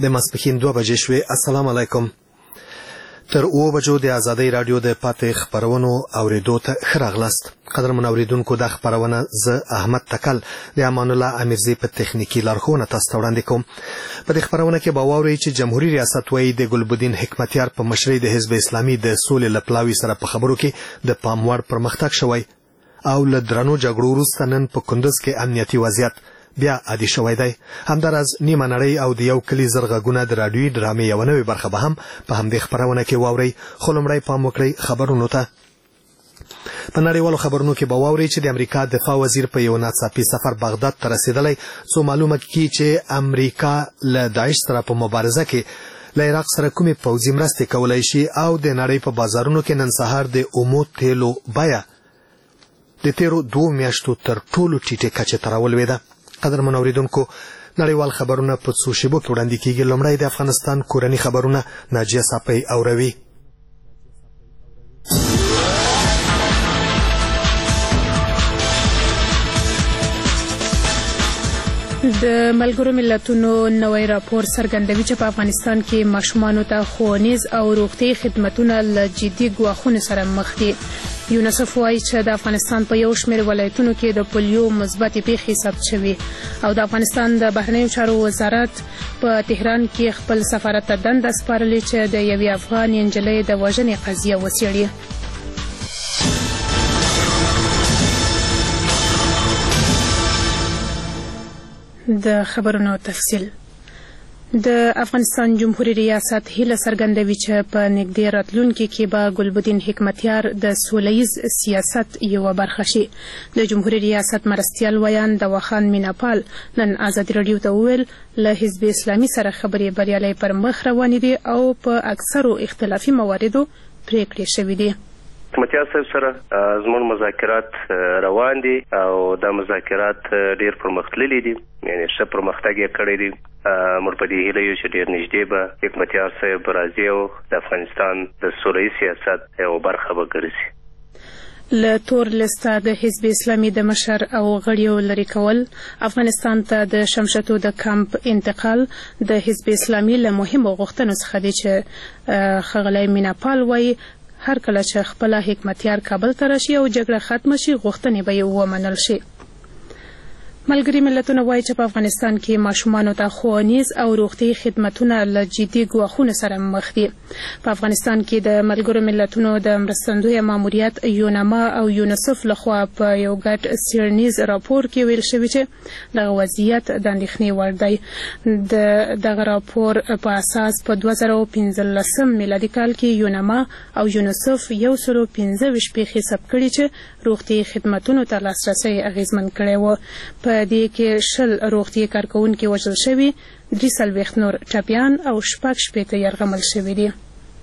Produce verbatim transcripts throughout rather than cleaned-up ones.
د ماسپښین دوه بجې شوې. السلام علیکم. تر اوه بجو د آزادۍ رادیو د پاتې خبرونو اوریدو ته ښه راغلاست. قدرمن اوریدونکو، دا خبرونه زه احمد تکل د امان الله امیرزی په تخنیکی لارښوونه تاسو ته وړاندې کوم. په دې خبرونه کې به واورئ چې جمهوریت ریاست وايي د ګلبدین حکمتیار په مشرۍ د حزب اسلامي د سولې له پلاوي سره په خبرو کې د پام وړ پرمختګ شوی او له درنو جګړو وروسته نن په کندز کې امنیتي وضعیت بیا عادي شوی دی. همداراز نیمه نړۍ او د یو کلي زر غږونه د راډیوي ډرامې یوه نوې برخه به هم په همدې خبرونه کې واورئ. خو لومړی پام وکړئ خبرونو ته. په نړیوالو خبرونو کې به واورئ چې د امریکا دفاع وزیر په یو ناڅاپي سفر بغداد ته رسېدلی، څو معلومه کړي چې امریکا له داعش سره په مبارزه کې له عراق سره کومې پوځي مرستې کولی شي او د نړۍ په بازارونو کې نن سهار د اومو تیلو بیه د تیرو دوو میاشتو تر ټولو ټیټې کچې ته راولوېده. قدرمن اوریدونکو، نړیوال خبرونه په څو شیبو کې وړاندې کیږي. لومړی د افغانستان کورني خبرونه ناجیه صافی اوروي. د ملګرو ملتونو نوی راپور څرګندوي چې په افغانستان کې ماشومانو ته ښوونیز او روغتیایي خدمتونه له جدي ګواښونو سره مخ دي. یونیسف وایي چې د افغانستان په یو شمېر ولایتونو کې د پولیو مثبتې پیښې ثبت شوي او د افغانستان د بهرنیو چارو وزارت په تهران کې خپل سفارت ته دنده سپارلې چې د یوې افغان نجلۍ د وژنې قضیه وڅېړي. د خبرونو تفصیل. د افغانستان جمهوریت ریاست هیله څرګندوي چې په نږدې راتلونکي کې به ګلبدین حکمتیار د سولیز سیاست یوه برخه شي. د جمهوریت ریاست مرستیال ویان دواخان میناپال نن ازادي راډیو ته وویل له حزب اسلامي سره خبرې بریالۍ پر مخ روانې دي او په اکثرو اختلافي مواردو پریکړې شوې دي. حکمتیار صاحب سره زموږ مذاکرات روان دي او دا مذاکرات ډیر پرمختللي دي، یعنی ښه پرمختګ یې کړی دی. موږ په دې هیله یو چې ډیر نږدې به حکمتیار صاحب راځي او د افغانستان د سولهیي سیاست یوه برخه به ګرځي. له تور لسته د حزب اسلامي د مشر او غړیو لرې کول، افغانستان ته د شمشتو د کمپ انتقال د حزب اسلامي له مهمو غوښتنو څخه دی چې ښاغلی میناپال وایي هر کله چې خپله حکمتیار کابل ته راشي او جګړه ختمه شي غوښتنې به یې ومنل شي. ملګري ملتونه وایي چې په افغانستان کې ماشومانو ته ښوونیز او روغتیایي خدمتونه له جدي ګواښونو سره مخ دي. په افغانستان کې د ملګرو ملتونو د مرستندویه ماموریت یونما او یونیسف لخوا په یو ګډ څېړنیز راپور کې ویل شوي چې دغه وضعیت د اندېښنې وړ دی. د دغه راپور په اساس په دوه زره پنځلسم میلادي کال کې یونما او یونیسف یو سلو پنځه ویشت پیښې ثبت کړي چې روغتیایي خدمتونو ته لاسرسی اغېزمن کړی و. په دې کې شل روغتیایي کارکوونکي وژل شوي، درې څلوېښت نور ټپیان او شپږ شپېته یرغمل شوي دي.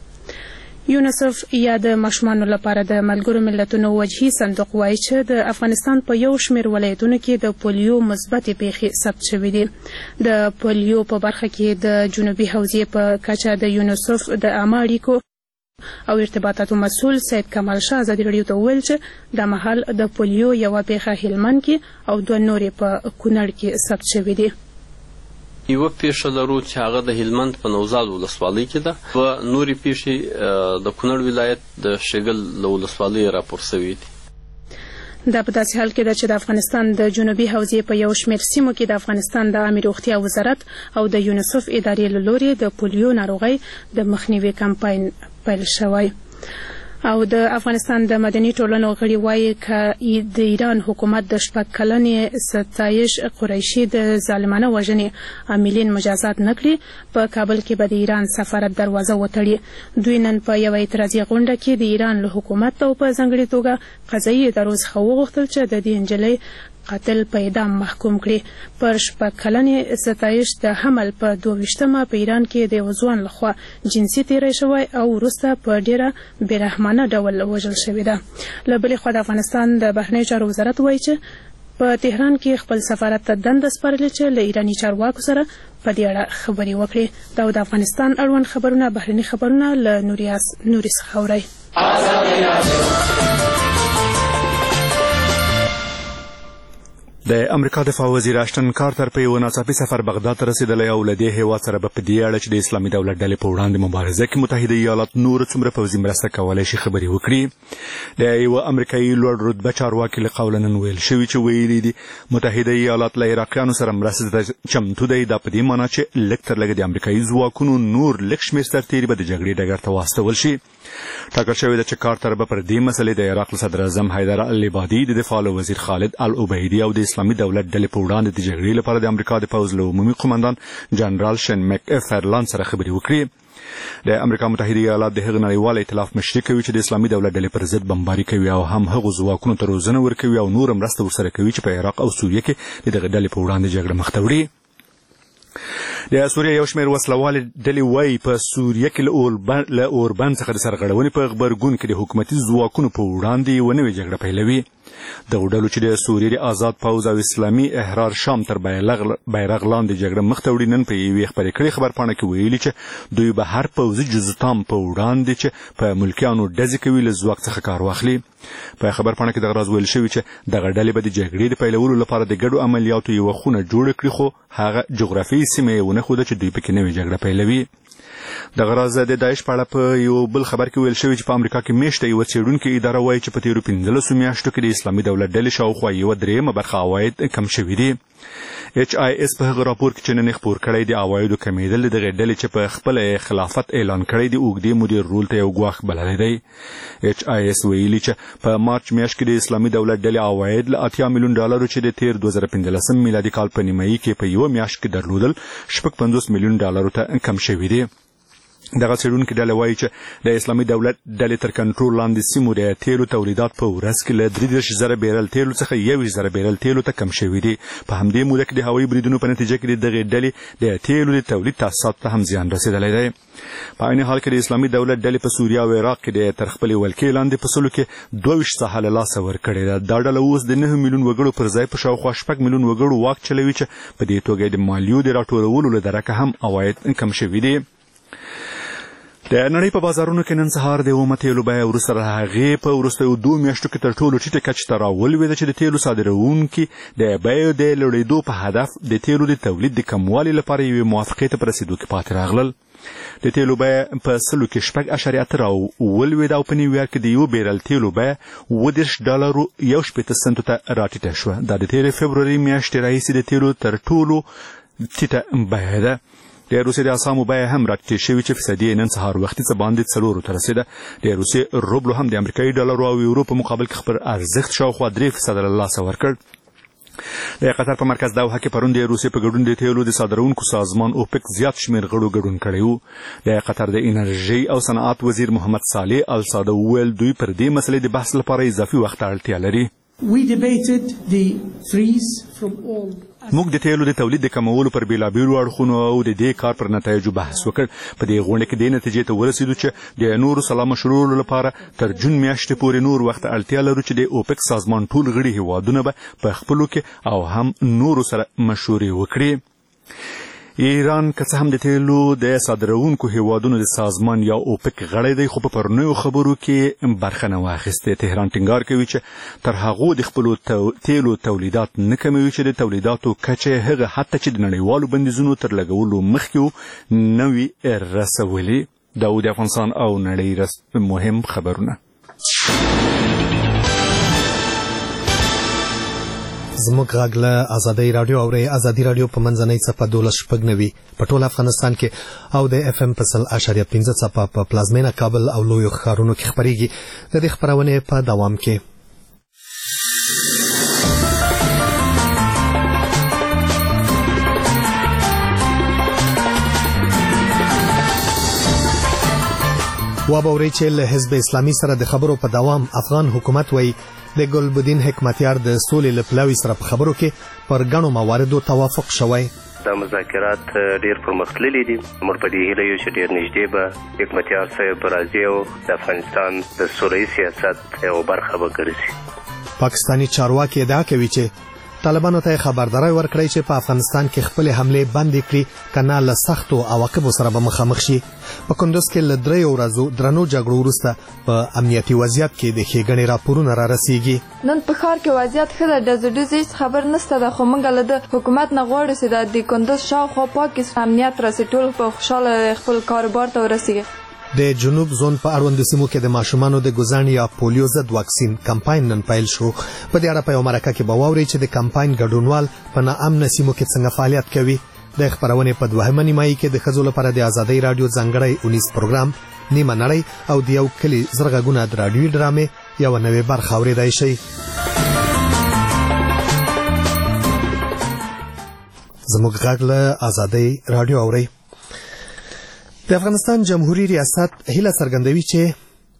یونیسف یا د ماشومانو لپاره د ملګرو ملتونو وجهي صندوق وایي چې د افغانستان په یو شمېر ولایتونو کې د پولیو مثبتې پیښې ثبت شوي دي. د پولیو په برخه کې د جنوبي حوزې په کچه د یونیسف د عامه اړیکو او ارتباطاتو مسؤل سید کمال شاه ازادي راډیو ته وویل چې دا مهال د پولیو یوه پیښه هلمند کې او دوه نورې په کونړ کې ثبت شوې دي. یوه پیښه لرو چې هغه د هلمند په نوزاد ولسوالۍ کې ده، دوه نورې پیښې د کونړ ولایت د شګل له ولسوالۍ راپور شوي دي. دا په داسې حال کې ده چې د افغانستان د جنوبي حوزې په یو شمېر سیمو کې د افغانستان د عامې روغتیا وزارت او د یونیسف ادارې له لورې د پولیو ناروغۍ د مخنیوي کمپاین پیل شوی. او د افغانستان د مدني ټولنو غړي وایي که د ایران حکومت د شپږ کلنې ستایش قریشي د ظالمانه وژنې عاملین مجازات نه کړي، په کابل کې به د ایران سفارت دروازه وتړي. دوی نن په یوه اعتراضي غونډه کې د ایران له حکومت او په ځانګړې توګه قضایي ادارو څخه وغوښتل چې د دې نجلۍ قاتل په اعدام محکوم کړي. پر شپږ کلنې ستایش د حمل په دوه ویشتمه په ایران کې د یوه ځوان لخوا جنسي تیری شوی او وروسته په ډېره بېرحمانه ډول وژل شوې ده. له بلې خوا د افغانستان د بهرنیو چارو وزارت وایي چې په تهران کې خپل سفارت ته دنده سپارلې چې له ایراني چارواکو سره په دې اړه خبرې وکړي. دا د افغانستان اړوند خبرونه بهرني خبرونه له نوري څخه اورئ. د امریکا دفاع وزیر اشټن کارتر په یو ناڅاپي سفر بغداد ته رسیدلی او له دې هیواد سره به په دې اړه چې د اسلامي دولت ډلې په وړاندې مبارزه کې متحده ایالات نور څومره پوځي مرسته کولی شي خبرې وکړي. د یوه امریکایي لوړ رتبه چارواکي له قوله نن ویل شوي چې ویلي دي متحده ایالات له عراقیانو سره مرستې ته چمتو دی. دا په دې معنی چې لږ تر لږه د امریکایي ځواکونو نور لږ شمېر سرتېري به د جګړې ډګر ته واستول شي. ټاکل شوې ده چې کارتر به پر دې مسلې د عراق له صدر اعظم حیدر العبادي، د دفاع له وزیر خالد العبیدي او د اسلامي دولت ډلې په وړاندې د جګړې لپاره د امریکا د پوځ له عمومي قومندان جنرال شن مک فرلان سره خبرې وکړي. د امریکا متحده ایالات د هغه نړیوال ائتلاف مشري کوي چې د اسلامي دولت ډلې پر ضد بمباري کوي او هم هغو ځواکونو ته روزنه ورکوي او نور مرسته ورسره کوي چې په عراق او سوریه کې د دغه ډلې په وړاندې جګړه مخ ته وړي. د سوریه یو شمېر وسلوالې ډلې وایي په سوریه کې له اوربند څخه د سرغړونې په غبرګون کې د حکومتي ځواکونو په وړاندې یوه نوې جګړه پیلوي. دغو ډلو چې د سوریې د آزاد پوځ او اسلامي احرار شام تر بیرغ لاندې جګړه مخ ته وړي، نن په یوې خپرې کړې خبرپاڼه کې ویلي چې دوی به هر پوځي جزتام په وړاندې چې په ملکیانو ډزې کوي له ځواک څخه کار واخلي. په خبرپاڼه کې دغه راز ویل شوي چې دغه ډلې به د جګړې د پیلولو لپاره د ګډو عملیاتو یوه خونه جوړه کړي، خو هغه جغرافیایي سیمه یې ونه ښوده چې دوی پکې نوې جګړه پیلوي. دغه راز د داعش په اړه په یو بل خبر کې ویل شوي چې په امریکا کې میاشته یوه څېړونکې اداره وایي چې په تېرو پنځلسو میاشتو کې د اسلامي دولت ډلې شاوخوا یوه درېیمه برخه عواید کم شوي دي. ایچ آی اس په هغه راپور کې چې نن یې خپور کړی د عوایدو کمیدل د دغې ډلې چې په خپله خلافت اعلان کړی د اوږدې مودې رول ته یو ګواښ بللی دی. ایچ آی اس ویلي چې په مارچ میاشت کې د اسلامي دولت ډلې عواید له اتیا میلیون ډالرو چې د تېر دوه زره پنځلسم میلادي کال په نیمایي کې په یوه میاشت کې درلودل شپږ پنځوس میلیون ډالرو ته کم شوي دي. دغه څېړونکي ډله وایي چې د اسلامي دولت ډلې تر کنټرول لاندې سیمو د تیلو تولیدات په ورځ کې له درې دېرش زره بیرل تیلو څخه یوویشت زره بیرل تیلو ته کم شوي دي. په همدې موده کې د هوایي بریدونو په نتیجه کې د دغې ډلې د تیلو د تولید تاسیساتو ته هم زیان رسېدلی دی. په عین حال کې د اسلامي دولت ډلې په سوریه او عراق کې د تر خپلې ولکې لاندې په سلو کې دوه ویشت ساحه له لاسه ورکړې ده. دا ډله اوس د نهه میلیون وګړو پر ځای په شاوخوا شپږ میلیون وګړو واک چلوي چې په دې توګه د مالیو د راټولولو له درکه هم عواید کم شوي دي. د نړۍ په بازارونو کې نن سهار د اومه تیلو بیه وروسته له هغې په وروستیو دوو میاشتو کې تر ټولو ټیټه کچې ته راولوېده چې د تیلو صادروونکي د بیو د لوړېدو په هدف د تیلو د تولید د کموالي لپاره یوې موافقې ته په رسېدو کې پاتې راغلل. د تیلو بیه په سلو کې شپږ اشاریه اته راولوېده او په نیویارک کې د یو بیرل تیلو بیه اووه دېرش ډالرو یو شپېته سنټو ته راټیټه شوه. دا د تېرې فبروري میاشتې راهیسې د تیلو تر ټولو ټیټه بیه ده. د روسیې د اسامو بیه هم راټیټې شوي چې فیصدي نن سهار وختي څه باندې څلورو ته رسېده. د روسیې روبلو هم د امریکایي ډالرو او یورو په مقابل کې خپل ارزښت شاوخوا درې فیصده له لاسه ورکړ. د قطر په مرکز دوحه کې پرون د روسیې په ګډون د تیلو د صادروونکو سازمان اوپک زیات شمېر غړو ګډون کړی و. د قطر د انرژۍ او صنعت وزیر محمد صالح الساده وویل دوی پر دې مسلې د بحث لپاره اضافي وخت اړتیا لري. موږ د تیلو د تولید د کمولو پر بیلابیلو اړخونو او د دې کار پر نتایجو بحث وکړ. په دې غونډه کې دې نتیجې ته ورسېدو چې د نورو سلا مشروعولو لپاره تر جون میاشتې پورې نور وخت اړتیا لرو چې د اوپک سازمان ټول غړي هیوادونه به په خپلو کې او هم نورو سره مشورې وکړي. ایران که څه هم د تیلو د صادروونکو هیوادونو د سازمان یا اوپک غړی دی، خو په پرونیو خبرو کې برخه نه واخیستې. تهران ټینګار کوي چې تر هغو د خپلو تیلو تولیدات نه کموي چې د تولیداتو کچه هغه حتی چې د نړیوالو بندیزونو تر لګولو مخکې نه وي رسولي. دا د افغانستان او نړۍ مهم خبرونه. زموږ غږ له ازادۍ راډیو اورئ. ازادي راډیو په منځنۍ څپه دولس شپږ نوي په ټول افغانستان کې او د اف ام په سل اشاریه پنځه څپه په پلازمینه کابل او لویو ښارونو کې خپرېږي. د دې خپرونې په دوام کې وابورئ چې له حزب اسلامي سره د خبرو په دوام افغان حکومت وایي د ګلبدین حکمتیار د سولې له پلاوي سره په خبرو کې پر ګڼو مواردو توافق شوی. دا مذاکرات ډیر پرمختللي دي. موږ په دې هیله یو چې ډیر نږدې به حکمتیار صاحب په راځي او د افغانستان د سولهییز سیاست یوه برخه به ګرځي. پاکستاني چارواکي ادعا کوي چې طالبانو ته خبرداري ورکړی چې په افغانستان کې خپل حمله بند کړي کنه له سختو عواقبو سره به مخامخ شي. په کندوز کې له درې ورځو درنو جګړو وروسته په امنیتي وضعیت کې د ښېګڼې راپورونه را رسیږي. نن په ښار کې وضعیت ښه ده، ډزو ډزې هېڅ خبر نشته ده، خو موږ له د حکومت نه غواړو چې د کندوز شاوخوا پاک امنیت راسي، ټول په خوشحاله خپل کاروبار ته ورسیږي. د جنوب زون په اړوندو سیمو کې د ماشومانو د ګوزڼ یا پولیو ضد واکسین کمپاین نن پیل شو. په دې اړه په یو مرکه کې به واورئ چې د کمپاین ګډونوال په ناامنه سیمو کې څنګه فعالیت کوي. د خبرونې په دوهمه نیمایي کې د ښځو لپاره د ازادۍ رادیو ځانګړی اونیز پروګرام نیمه نړۍ او د یو کلي زرغږونه د رادیوي ډرامې یوه نوې برخه اورېدای شئ. زموږ غږ له ازادۍ رادیو اورئ. د افغانستان جمهوریت ریاست هیله څرګندوي چې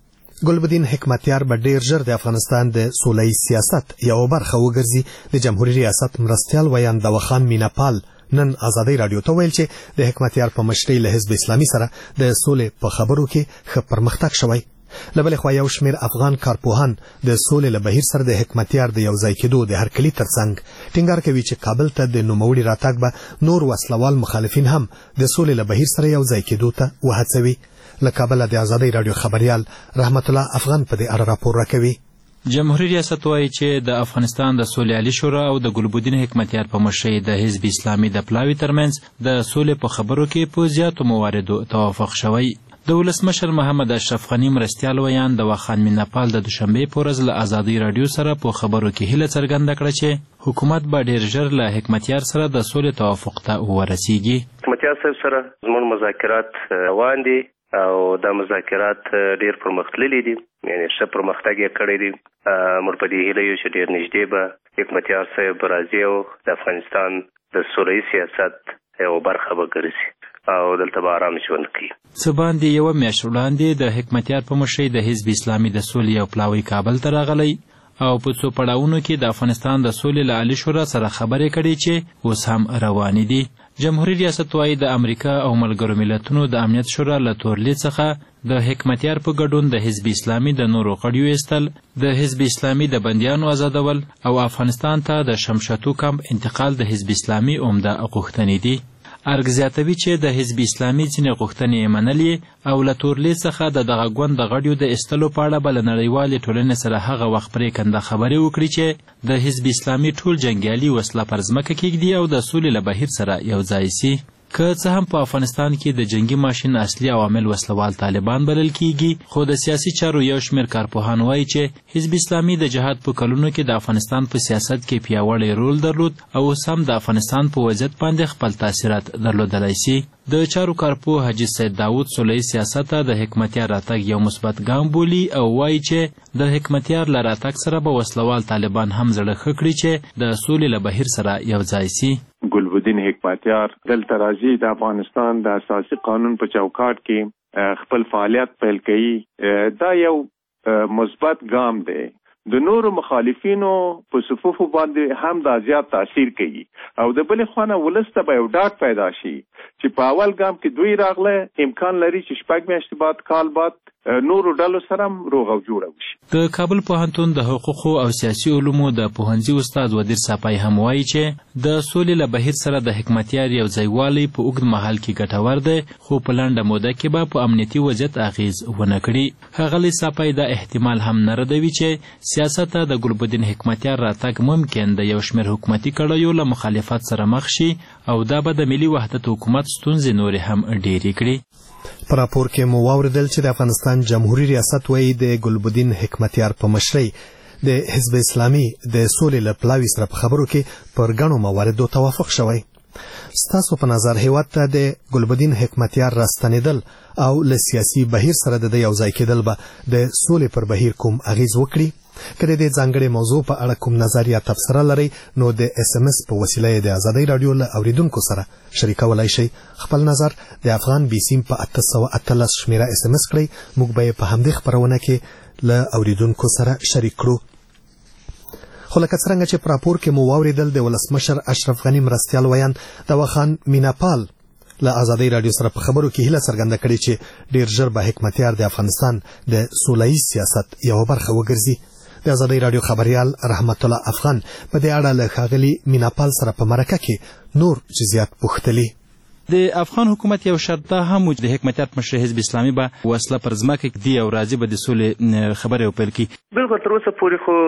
ګلبدین حکمتیار به ډیر ژر د افغانستان د سوله‌ییز سیاست یو برخه وګرځي. د جمهوریت ریاست مرستیال ویان دواخان میناپال نن ازادۍ رادیو ته ویل چې د حکمتیار په مشرۍ له حزب اسلامي سره د سولې په خبرو کې ښه پرمختګ شوی. له بلې خوا یو شمېر افغان کارپوهان د سولې له بهیر سره د حکمتیار د یوځای کېدو د هرکلي ترڅنګ ټینګار کوي چې کابل ته د نوموړي راتګ به نور وسلوال مخالفین هم د سولې له بهیر سره یوځای کېدو ته وهڅوي. له کابله د ازادۍ رادیو خبریال رحمت الله افغان په دې اړه راپور راکوي. جمهوریت ریاست وایي چې د افغانستان د سولې عالی شورا او د ګلبدین حکمتیار په مشرۍ د حزب اسلامي د پلاوي ترمنځ د سولې په خبرو کې په زیاتو مواردو توافق شوی. د ولسمشر محمد اشرف غني مرستیال ویان دواخان میناپال د دوشنبې په ورځ له ازادۍ رادیو سره په خبرو کې هیله څرګنده کړه چې حکومت به ډیر ژر له حکمتیار سره د سولې توافق ته ورسیږي. حکمتیار صاحب سره زموږ مذاکرات روان دي او دا مذاکرات ډیر پرمختللي دي، یعنی ښه پرمختګ یې کړی دی. موږ په دې هیله یو چې ډیر نږدې به حکمتیار صاحب راځي او د افغانستان د سوله‌ییز سیاست یو برخه به ګرځي او دلته به ارام ژوند کوي. څه باندې یوه میاشت وړاندې د حکمتیار په مشرۍ د حزب اسلامي د سولې یو پلاوی کابل ته راغلی او په څو پړاوونو کې د افغانستان د سولې له عالي شورا سره خبرې کړي چې اوس هم روانې دي. جمهوریت ریاست وایي د امریکا او ملګرو ملتونو د امنیت شورا له تورلید څخه د حکمتیار په ګډون د حزب اسلامي د نورو غړیو ایستل، د حزب اسلامي د بندیانو آزادول او افغانستان ته د شمشتو کمپ انتقال د حزب اسلامي عمده غوښتنې دي. ارګ زیاتوي چې د حزب اسلامي ځینې غوښتنې یې منلې او له تورلید څخه د دغه ګوند د غړیو د ایستلو په اړه به له نړیوالې ټولنې سره هغه وخت پرېکنده خبرې وکړي چې د حزب اسلامي ټول جنګیالي وسله پر ځمکه کېږدي او د سولې له بهیر سره یو ځای سي. که څه هم په افغانستان کې د جنگي ماشین اصلي عوامل وسلوال طالبان بلل کیږي، خو د سیاسي چارو یو شمېر کارپوهان وایي چې حزب اسلامي د جهاد په کلونو کې د افغانستان په سیاست کې پیاوړی رول درلود او اوس هم د افغانستان په وضعیت باندې خپل تاثیرات درلودلی سي. د چارو کارپوه حاجي سید داود سوله‌ییز سیاست ته د حکمتیار راتګ یو مثبت ګام بولي او وایي چې د حکمتیار له راتګ سره به وسلوال طالبان هم زړه ښه کړي چې د سولې له بهیر سره یو ځای سي. ګلبدین حکمتیار دلته راځي، د افغانستان د اساسي قانون په چوکاټ کې خپل فعالیت پیل کوي. دا یو مثبت ګام دی. د نورو مخالفینو په صفوفو باندې هم دا زیات تاثیر کوي او د بلې خوا نه ولس ته به یو ډاډ پیدا شي چې په اول ګام کې دوی راغله، امکان لري چې شپږ میاشتې بعد کال بعد نورو ډلو سره هم روغ او جوړه وشي. د کابل پوهنتون د حقوقو او سیاسي علومو د پوهنځي استاد ودیر صافی هم وایي چې د سولې له بهیر سره د حکمتیار یو ځایوالی په اوږد مهال کې ګټور دی، خو په لنډه موده کې به په امنیتي وضعیت اغیز ونه کړي. ښاغلی صافی دا احتمال هم نه ردوي چې سیاست ته د ګلبدین حکمتیار راتګ ممکن د یو شمېر حکومتي کړیو له مخالفت سره مخ شي او دا به د ملي وحدت حکومت ستونزې نورې هم ډېرې کړي. په راپور کې مو واوریدل چې د افغانستان جمهوریت ریاست وایي د ګلبدین حکمتیار په مشرۍ د حزب اسلامي د سولې له پلاوي سره په خبرو کې پر ګڼو مواردو توافق شوی. ستاسو په نظر هیواد ته د ګلبدین حکمتیار راستنېدل او له سیاسي بهیر سره د یو ځای کېدل به د سولې پر بهیر کوم اغیز وکړي؟ که د دې ځانګړې موضوع په اړه کوم نظر یا تبصره لرئ نو د اس ام اس په وسیله د ازادۍ رادیو له اوریدونکو سره شریکولی شئ. خپل نظر د افغان بي سیم په اته سوه اتلس شمېره اس ام اس کړئ. موږ به یې په همدې خپرونه کې له اوریدونکو سره شریک کړو. خو لکه څرنګه چې په راپور کې مو واوریدل د ولسمشر اشرف غني مرستیال ویان دواخان میناپال له ازادۍ رادیو سره په خبرو کې هیله څرګنده کړې چې ډیر ژر به حکمتیار د افغانستان د سوله‌ییز سیاست یوه برخه وګرځي. د ازادي رادیو خبريال رحمت الله افغان په دې اړه له ښاغلي میناپال سره په مرکه کې نور جزئیات پوښتلي. د افغان حکومت یو شرط دا هم و چې د حکمتیار مشر حزب اسلامي به وسله پر ځمکه کږدي او راځي به د سولې خبرې وپیل کړي. بالکل تر اوسه پورې خو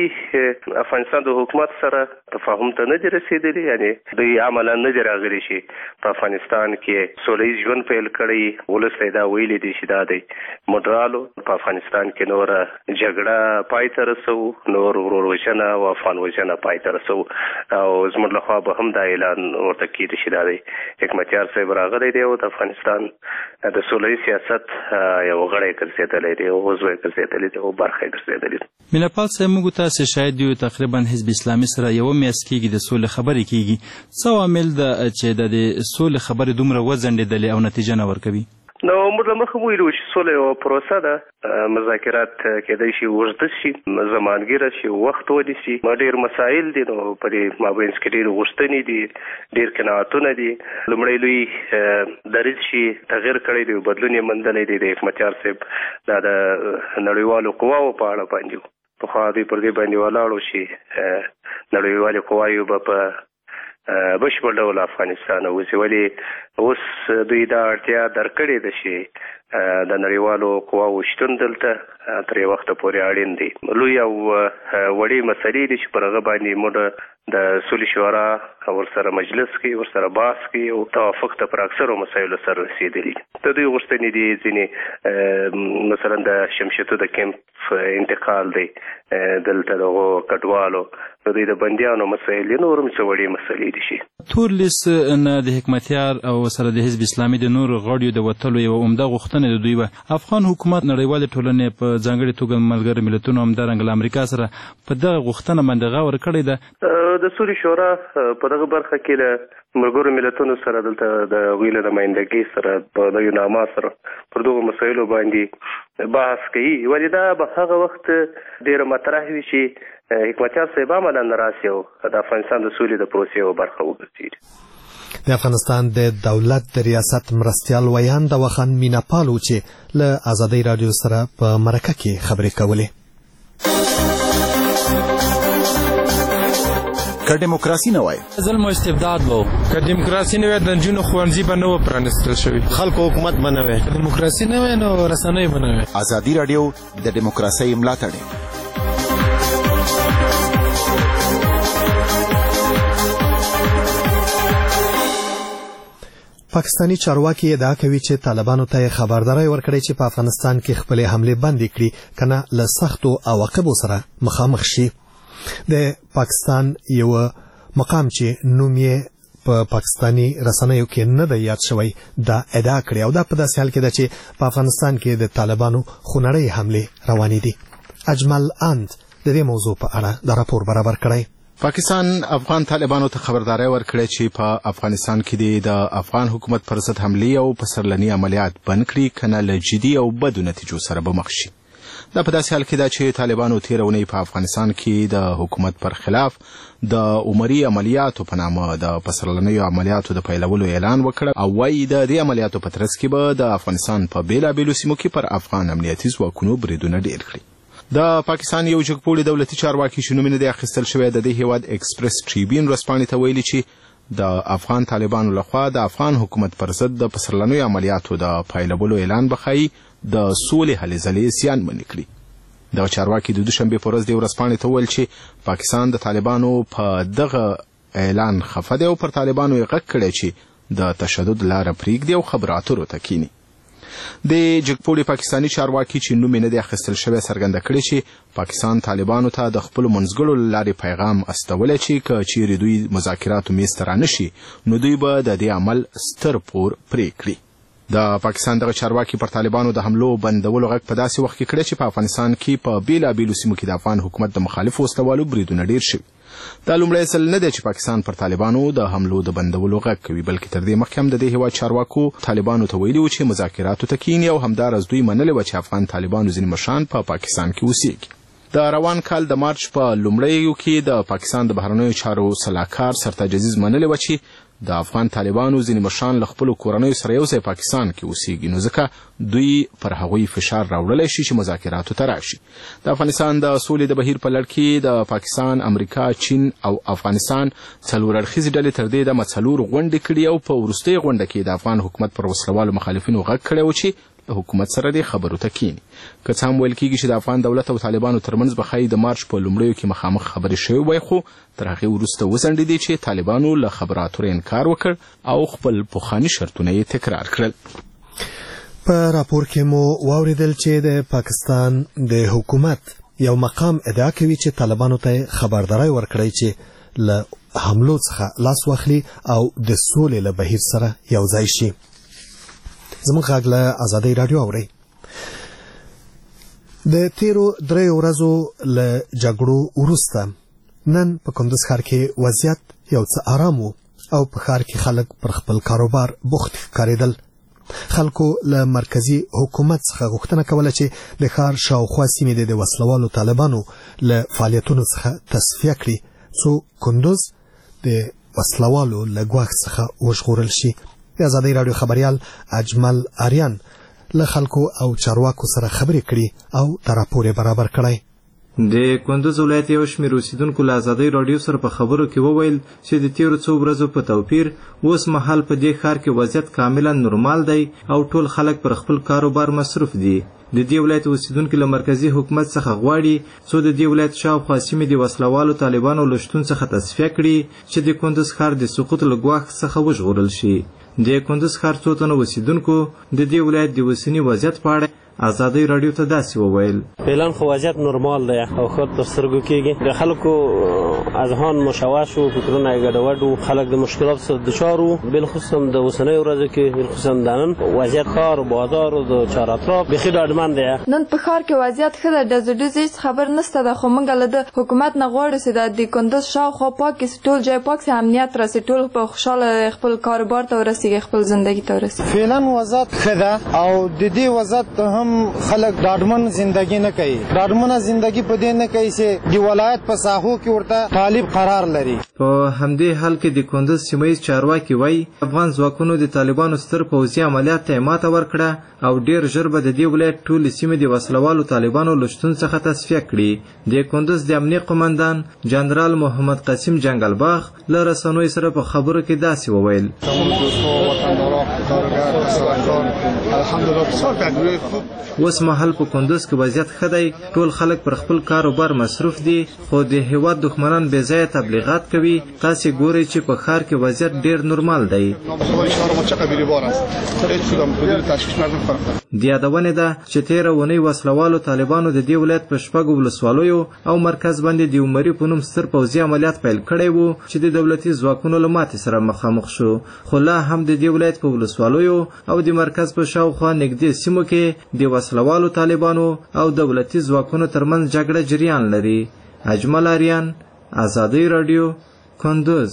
دوی افغانستان د حکومت سره تفاهم ته نه دي رسېدلي، یعنی دوی عملا نه دي راغلي چې په افغانستان کې سوله ییز ژوند پیل کړی. ولس ته دا ویلي دي چې دا دی موډرالو په افغانستان کې نوره جګړه پای ته رسو، نور ورور وژنه او افغان وژنه پای ته رسو، او زموږ لخوا به هم دا اعلان ورته کېږي چې دا دی حکمت تیار صاحب راغلی دی او د افغانستان د سوله‌یي سیاست یو غړی ګرځېدلی دی او عضو یې ګرځېدلی دی او برخه یې ګرځېدلې ده. میناپال صاحب موږ تاسې شاید یو تقریبا حزب اسلامي سره یوه میاشت کېږي د سولې خبرې کېږي. څه عوامل ده چې د سولې خبرې دومره وځنډېدلې او نتیجه نه ورکوي؟ نو موږ له مخه ویلو چې سوله یوه پروسه ده، مذاکرات کېدای شي اوږده شي، زمانګیره شي، وخت ونیسي. ډېر مسایل دي، نو په دې مابینځ کې ډېرې غوښتنې دي، ډېر قناعتونه دي. لومړی لوی دریځ شي تغیر کړی دی، بدلون یې موندلی دی. د حکمتیار صاحب دا د نړیوالو قواو په اړه باندې و، پخوا دوی پر دې باندې ولاړو چې نړیوالې قواوې به په بشپړ ډول افغانستان اوسي. ولې اوس دوی دا اړتیا درکړې ده چې د نړیوالو قواو شتون دلته تر یو وخته پورې اړین دی. لوی او وړې مسلې دي چې پر هغه باندې موږ د سولې شورا ورسره مجلس کې ورسره بحث کې او توافق ته پر اکثرو مسایلو سره رسېدلي. د دوی غوښتنې دي ځینې مثلا د شمشتو د کیمپ انتقال دی دلته دغو کډوالو، د دوی د بندیانو مسایل دي، نور هم څه وړې مسلې دي شي. تورلیس نه د حکمتیار او سره د حزب اسلامي د نورو غړیو د وتلو یوه عمده غوښتنه د دوی وه. افغان حکومت نړیوالې ټولنې په ځانګړې توګه ملګرو ملتونو همدارنګه له امریکا سره په دغه غوښتنه باندې غور کړی ده. د سولې شورا په دغه برخه کې له ملګرو ملتونو سره دلته د هغوی له نمایندګۍ سره په دغو نامه سره پر دغو مسایلو باندې بحث کوي. ولې دا به هغه وخت ډېره مطرح وي چې حکمتیار صاحب عملا راسي او د افغانستان د سولې د پروسې یوه برخه وګرځي. د افغانستان د دولت د ریاست مرستیال ویان د وخان میناپال و چې له ازادۍ راډیو سره په مرکه کې خبرې کولې. که دیموکراسي نه وای ظلم او استبداد وو، که دیموکراسي نه وای د نجونو ښوونځي به نه و پرانیستل شوي، خلکو حکومت به نه وای، که دیموکراسي نه وای نو رسنۍ به نه وای. ازادي راډیو د دیموکراسۍ ملاتړ. پاکستانی چارواکي ادعا کوي چې طالبانو ته خبرداري ورکړي چې په افغانستان کې خپل حمله بندي کړي کنه له سختو عواقبو سره مخامخ شي. د پاکستان یو مقام چې نوم یې په پاکستانی رسنیو کې نه دی یاد شوی دا ادعا کړې او دا په داسې حال کې ده چې په افغانستان کې د طالبانو خونړۍ حمله روانې دي. اجمل اند د دې موضوع په اړه دا راپور برابر کړی. پاکستان افغان طالبانو ته خبرداري ورکړې چې په افغانستان کې د افغان حکومت پر ضد حملې او پسرلني عملیات بند کړي کنه له جدي او بدو نتیجو سره به مخ شي. دا په داسې حال کې ده چې طالبانو تېره اونۍ په افغانستان کې د حکومت پر خلاف د عمري عملیاتو په نامه د پسرلنیو عملیاتو د پیلولو اعلان وکړ او وایي د دې عملیاتو په ترڅ کې به د افغانستان په بېلابېلو سیمو کې پر افغان امنیتي ځواکونو بریدونه ډېر کړي. د پاکستان یو جګپوړي دولتي چارواکي چې نوم یې نه دی اخیستل شوی د دې هېواد ایکسپریس ټریبیون ورځپاڼې ته ویلي چې د افغان طالبانو لخوا د افغان حکومت پر ضد د پسرلنیو عملیاتو د پیلولو اعلان به ښایي د سولې هلې ځلې زیانمنې کړي. دغه چارواکي د دوشنبې په ورځ دې ورځپاڼې ته وویل چې پاکستان د طالبانو په دغه اعلان خفه دی او پر طالبانو یې غږ کړی چې د تشدد لاره پرېږدي او خبرو اترو ته کیني. د جګپوړي پاکستاني چارواکي چې نوم یې نه دی اخیستل شوی څرګنده کړې چې پاکستان طالبانو ته د خپلو منځګړو له لارې پیغام استولی چې که چیرې دوی مذاکراتو میز ته رانشي نو دوی به د دې عمل ستر پور پرې کړي. د پاکستان دغه چارواکي پر طالبانو د حملو بندولو غږ په داسې وخت کې کړی چې په افغانستان کې په بېلابېلو سیمو کې د افغان حکومت د مخالفو وسلوالو بریدونه ډېر شوي. دا لومړی ځل نه دی چې پاکستان پر طالبانو د حملو د بندولو غږ کوي بلکې تر دې مخکې هم د دې هېواد چارواکو طالبانو ته ویلي و چې مذاکراتو ته کیني او همداراز دوی منلې وه چې افغان طالبانو ځینې مشران په پا پاکستان کې اوسېږي. د روان کال د مارچ په لومړیو کې د پاکستان د بهرنیو چارو سلاکار سرتاج عزیز منلې وه چې د افغان طالبانو ځینې مشران له خپلو کورنیو سره یو ځای پاکستان کې اوسېږي، نو ځکه دوی پر هغوی فشار راوړلی شي چې مذاکراتو ته راشي. د افغانستان د سولې د بهیر په لړ کې د پاکستان، امریکا، چین او افغانستان څلور اړخیزې ډلې تر دې دمه څلور غونډې کړي او په وروستۍ غونډه کې د افغان حکومت پر وسلوالو مخالفینو غږ کړی و چې حکومت سره دې خبرو ته کینی. که څه هم ویل کېږي چې د افغان دولت او طالبانو ترمنځ به ښایي د مارچ په لومړیو کې مخامخ خبرې شوې وای، خو تر هغې وروسته وځنډېدې چې طالبانو له خبرو اترو انکار وکړ او خپل پخواني شرطونه یې تکرار کړل. په راپور کې مو واوریدل چې د پاکستان د حکومت یو مقام ادعا کوي چې طالبانو ته خبرداری ورکړی چې له حملو څخه لاس واخلي او د سولې له بهیر سره یو ځای شي. زموږ غږ له ازادۍ راډیو اورئ. د تیرو دریو ورځو له جګړو وروسته نن په کندوز ښار کې وضعیت یو څه آرام و او په ښار کې خلک پر خپل کاروبار بوخت ښکارېدل. خلکو له مرکزي حکومت څخه غوښتنه کوله چې د ښار شاوخوا سیمې د وسلوالو طالبانو له فعالیتونو څخه تصفیه کړي څو کندوز د وسلوالو له ګواښ څخه وژغورل شي. د ازادۍ راډیو خبریال اجمل آریان له خلکو او چارواکو سره خبرې کړي او دا راپور یې برابر کړی. د کندوز ولایت یو شمېر اوسیدونکو له ازادۍ راډیو سره په خبرو کې وویل چې د تیرو څو ورځو په توپیر اوس مهال په دې ښار کې وضعیت کاملا نورمال دی او ټول خلک پر خپل کاروبار مصروف دي. د دې ولایت اوسیدونکو له مرکزي حکومت څخه غواړي څو د دې ولایت شاوخوا سیمې د وسلوالو طالبانو له شتون څخه تصفیه کړي چې د کندوز ښار د سقوط له ګواښ څخه وژغورل شي. د کندوز ښار څو تنه اوسیدونکو د دې ولایت د اوسني وضعیت په اړه ازادۍ راډیو ته داسې وویل. فعلا خو وضعیت نورمال دی او ښه تر سترګو کېږي. د خلکو اذهان مشوش و، فکرونه یې ګډوډ و، خلک د مشکلاتو سره دچار وو. بالخصوصا د اوسنیو ورځو کې بالخصوصا د نن وضعیت ښار و بازار و د چار اطراف بیخي ډاډمن دی. نن په ښار کې وضعیت ښه ده، ډزو ډزې هېڅ خبر نشته ده، خو موږ له د حکومت نه غواړو چې د کندوز شاوخوا پاک کړي، ټول ځای پاک شي، امنیت راسي، ټول په خوشحاله خپل کاروبار ته ورسېږي، خپل زندګي ته ورسېږي. فعلا وضعیت ښه ده او د دې وضعیت هم خلک ډاډمن زندگی نه کوي. ډاډمنه زندگی په دې نه کوي چې د ولایت په ساحو کې ورته طالب قرار لري. په همدې حال کې د کندوز سیمه ییز چارواکي وایي افغان ځواکونو د طالبانو ستر پوځي عملیات ته ماته ورکړه او ډیر ژر به د دې ولایت ټولې سیمې د وسلوالو طالبانو له شتون څخه تصفیه کړي. د کندوز د امنیه قمندان جنرال محمد قاسم جنګلباغ له رسنیو سره په خبرو کې داسې وویل. اوس مهال په کندوز کې وضعیت ښه دی، ټول خلک پر خپل کاروبار مصروف دي، خو د هېواد دښمنان بې ځایه تبلیغات کوي. تاسې ګورئ چې په ښار کې وضعیت ډیر نورمال دی. د یادونې ده چې تېره اونۍ وسلوالو طالبانو د دې ولایت په شپږو ولسوالیو او مرکز باندې د عمري په نوم ستر پوځي عملیات پیل کړی وو چې د دولتي ځواکونو له ماتې سره مخامخ شو. خو لا هم د دې ولایت په ولسوالیو او د مرکز په شاوخوا نږدې سیمو کې د وسلوالو طالبانو او دولتي ځواکونو ترمنځ جګړه جریان لري. اجمل آریان، ازادۍ راډیو، کندوز.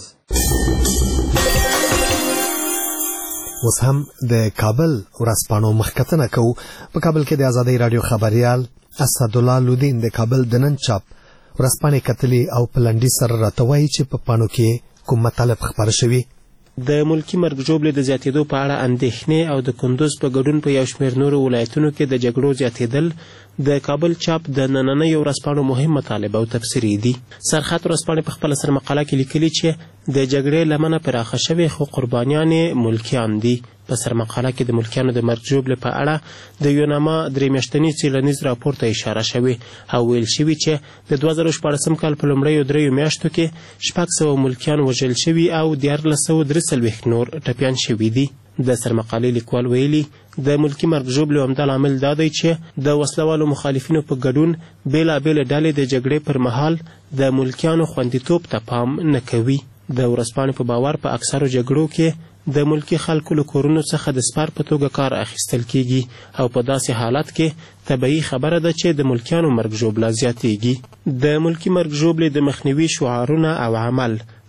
اوس هم د کابل ورځپاڼو مخکتنه کوو. په کابل کې د ازادۍ راډیو خبریال اسدالله لودین د کابل د نن چاپ ورځپاڼې کتلې او په لنډي سره راته وایي چې په پاڼو کې کوم مطالب خپاره شوي. د ملکی مرګ ژوبلې د زیاتېدو په اړه اندېښنې او د کندوز په ګډون په یو شمېر نورو ولایتونو کې د جګړو زیاتېدل د کابل چاپ د نننیو ورځپاڼو مهم مطالب او تفسیري دي. سرخط ورځپاڼې په خپله سر مقاله کې لیکلي چې د جګړې لمنه پراخه شوې خو قربانیان ملکیان دي. په سر مقاله کې د ملکیانو د مرګ ژوبلې په اړه د یوناما درې میاشتني څېړنیز راپور ته اشاره شوې او ویل شوي چې د دوه زره شپاړسم کال په لومړیو دریو میاشتو کې شپږ سوه ملکیان وژل شوي او دیارلس سوه درې څلوېښت نور ټپیان شوي دي. د سرمقالې لیکوال ویلي د ملکی مرګ ژوبلې عمده لامل دا دی چې د وسلوالو مخالفینو په ګډون بېلابېلې ډلې د جګړې پر مهال د ملکیانو خوندیتوب ته پام نه کوي. د ورځپاڼې په باور په اکثرو جګړو کې د ملکی خلکو له کورونو څخه د سپار په توګه کار اخیستل کیږي او په داسې حالت کې طبیعي خبره ده چې د ملکیانو مرګ ژوبله زیاتیږي. د ملکی مرګ ژوبلې د مخنیوي شعارونه او عمل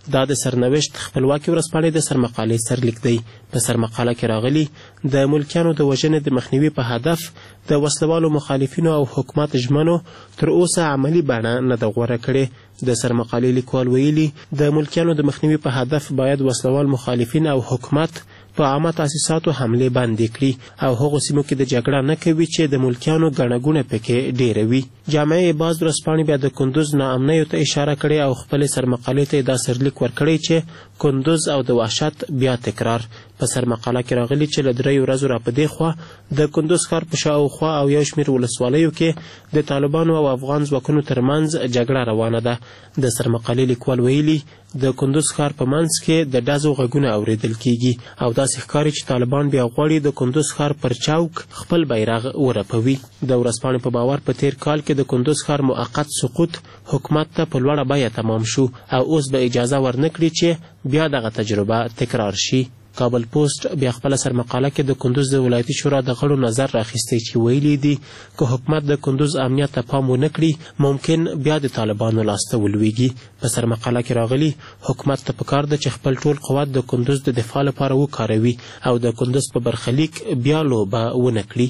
دا د سرنوشت خپلواکي ورځپاڼې د سرمقالې سرلیک دی. په سرمقاله کې راغلي د ملکیانو د وژنې د مخنیوي په هدف د وسلوالو مخالفینو او حکومت ژمنو تر اوسه عملي بڼه نه ده غوره کړې. د سرمقالې لیکوال ویلي د ملکیانو د مخنیوي په هدف باید وسلوال مخالفین او حکومت په عامه تاسیساتو حملې باندې کړي او هغو سیمو کې د جګړه نه کوي چې د ملکیانو ګڼه ګوڼه پکې ډېره وي. جامعه باز ورځپاڼې بیا د کندوز ناامنیو ته اشاره کړې او خپلې سرمقالې ته یې دا سرلیک ورکړی چې کندوز او د وحشت بیا تکرار. په سرمقاله کې راغلي چې له دریو ورځو را په دې خوا د کندوز ښار په شاوخوا او یو شمېر ولسوالیو کې د طالبانو او افغان ځواکونو ترمنځ جګړه روانه ده. د سرمقالې لیکوال ویلي د کندوز ښار په منځ کې د ډزو غږونه اورېدل کیږي او داسې ښکاري چې طالبان بیا غواړي د کندوز ښار پر چوک خپل بیرغ ورپوي. د ورځپاڼې په باور په تیر کال کې د کندوز ښار موقت سقوط حکومت ته په لوړه بیه تمام شو او اوس به اجازه ورنکړي چې بیا دغه تجربه تکرار شي. کابل پوسټ بیا خپله سرمقاله کې د کندوز د ولایتي شورا د غړو نظر راخیستی چې ویلي دي که حکومت د کندوز امنیت ته پام ونه کړي ممکن بیا د طالبانو لاسته ولویږي. په سرمقاله کې راغلي حکومت ته پکار ده چې خپل ټول قوت د کندوز د دفاع لپاره وکاروي او د کندوز په برخلیک بیا لوبه ونه کړي.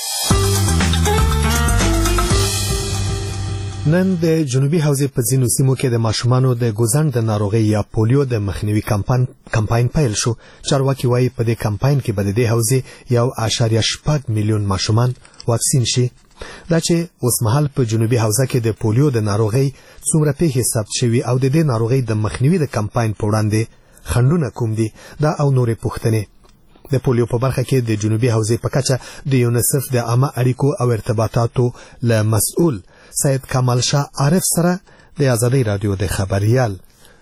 نن د جنوبي حوزې په ځینو سیمو کې د ماشومانو د ګوزڼ د ناروغۍ یا پولیو د مخنیوي کمپاین پیل شو. چارواکي وایي په دې کمپاین کې به د دې حوزې یو اعشاریه شپږ میلیون ماشومان واکسین شي. دا چې اوسمهال په جنوبي حوزه کې د پولیو د ناروغۍ څومره پیښې ثبت شوي او د دې ناروغۍ د مخنیوي د کمپاین په وړاندې خنډونه کوم دي دا او نورې پوښتنې. د پولیو په برخه کې د جنوبي حوزې په کچه د یونیسف د عامه اړیکو او ارتباطاتو له مسؤل سید کمال شاه عارف سره د آزادۍ رادیو د خبريال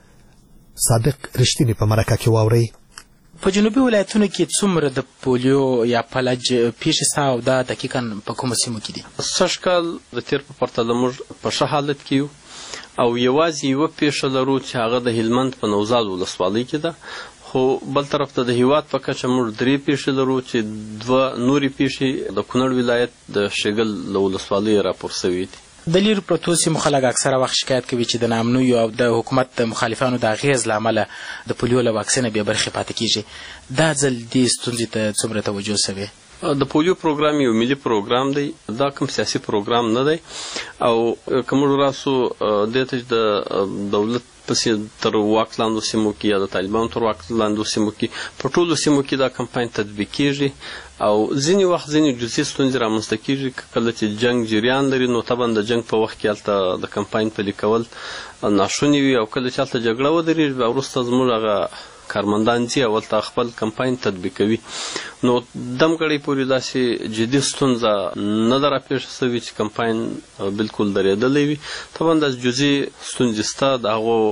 صادق رښتینی په مرکه کې واوري. په جنوبي ولایتونو کې څومره د پولیو یا فلج پیښې ستا او دا دقیقا په کومو سیمو کې دي؟ سږ کال د تیر په پرتله موږ په ښه حالت کې یو او یوازې یوه پیښه لرو چې هغه د هلمند په نوزاد ولسوالۍ کې ده. خو بل طرف ته د هیواد په کچه موږ درې پیښې لرو چې دوه نورې پیښې د کونړ ولایت د شګل له ولسوالۍ راپور سوي دي. د لیرو پرتو سیمو خلک اکثره وخت شکایت کوي چې د ناامنیو او د حکومت د مخالفانو د اغیز له امله د پولیو له واکسینه بې برخې پاتې کیږي. دا ځل دې ستونزې ته څومره توجه سوې؟ د پولیو پروګرام یو ملي پروګرام دی، دا کوم سیاسي پروګرام نه دی او که موږ راسو دې ته د دولت پسې تر واک لاندو سیمو کې یا د طالبانو تر واک لاندو سیمو کې په ټولو سیمو کې دا کمپاین تطبیق کیږي او ځینې وخت ځینې جزئي ستونزې رامنځته کیږي. کله چې جنګ جریان لري نو طبعا د جنګ په وخت کې هلته د کمپاین پلي کول ناشوني وي او کله چې هلته جګړه ودرېږي بیا وروسته زموږ هغه کارمندان ځي او هلته خپل کمپاین تطبیقوي. نو دم غړی پورې داسې جدي ستونزه نه ده راپېښه سوې چې کمپاین بالکل درېدلی وي. طبعا داسې جزئي ستونزې شته، د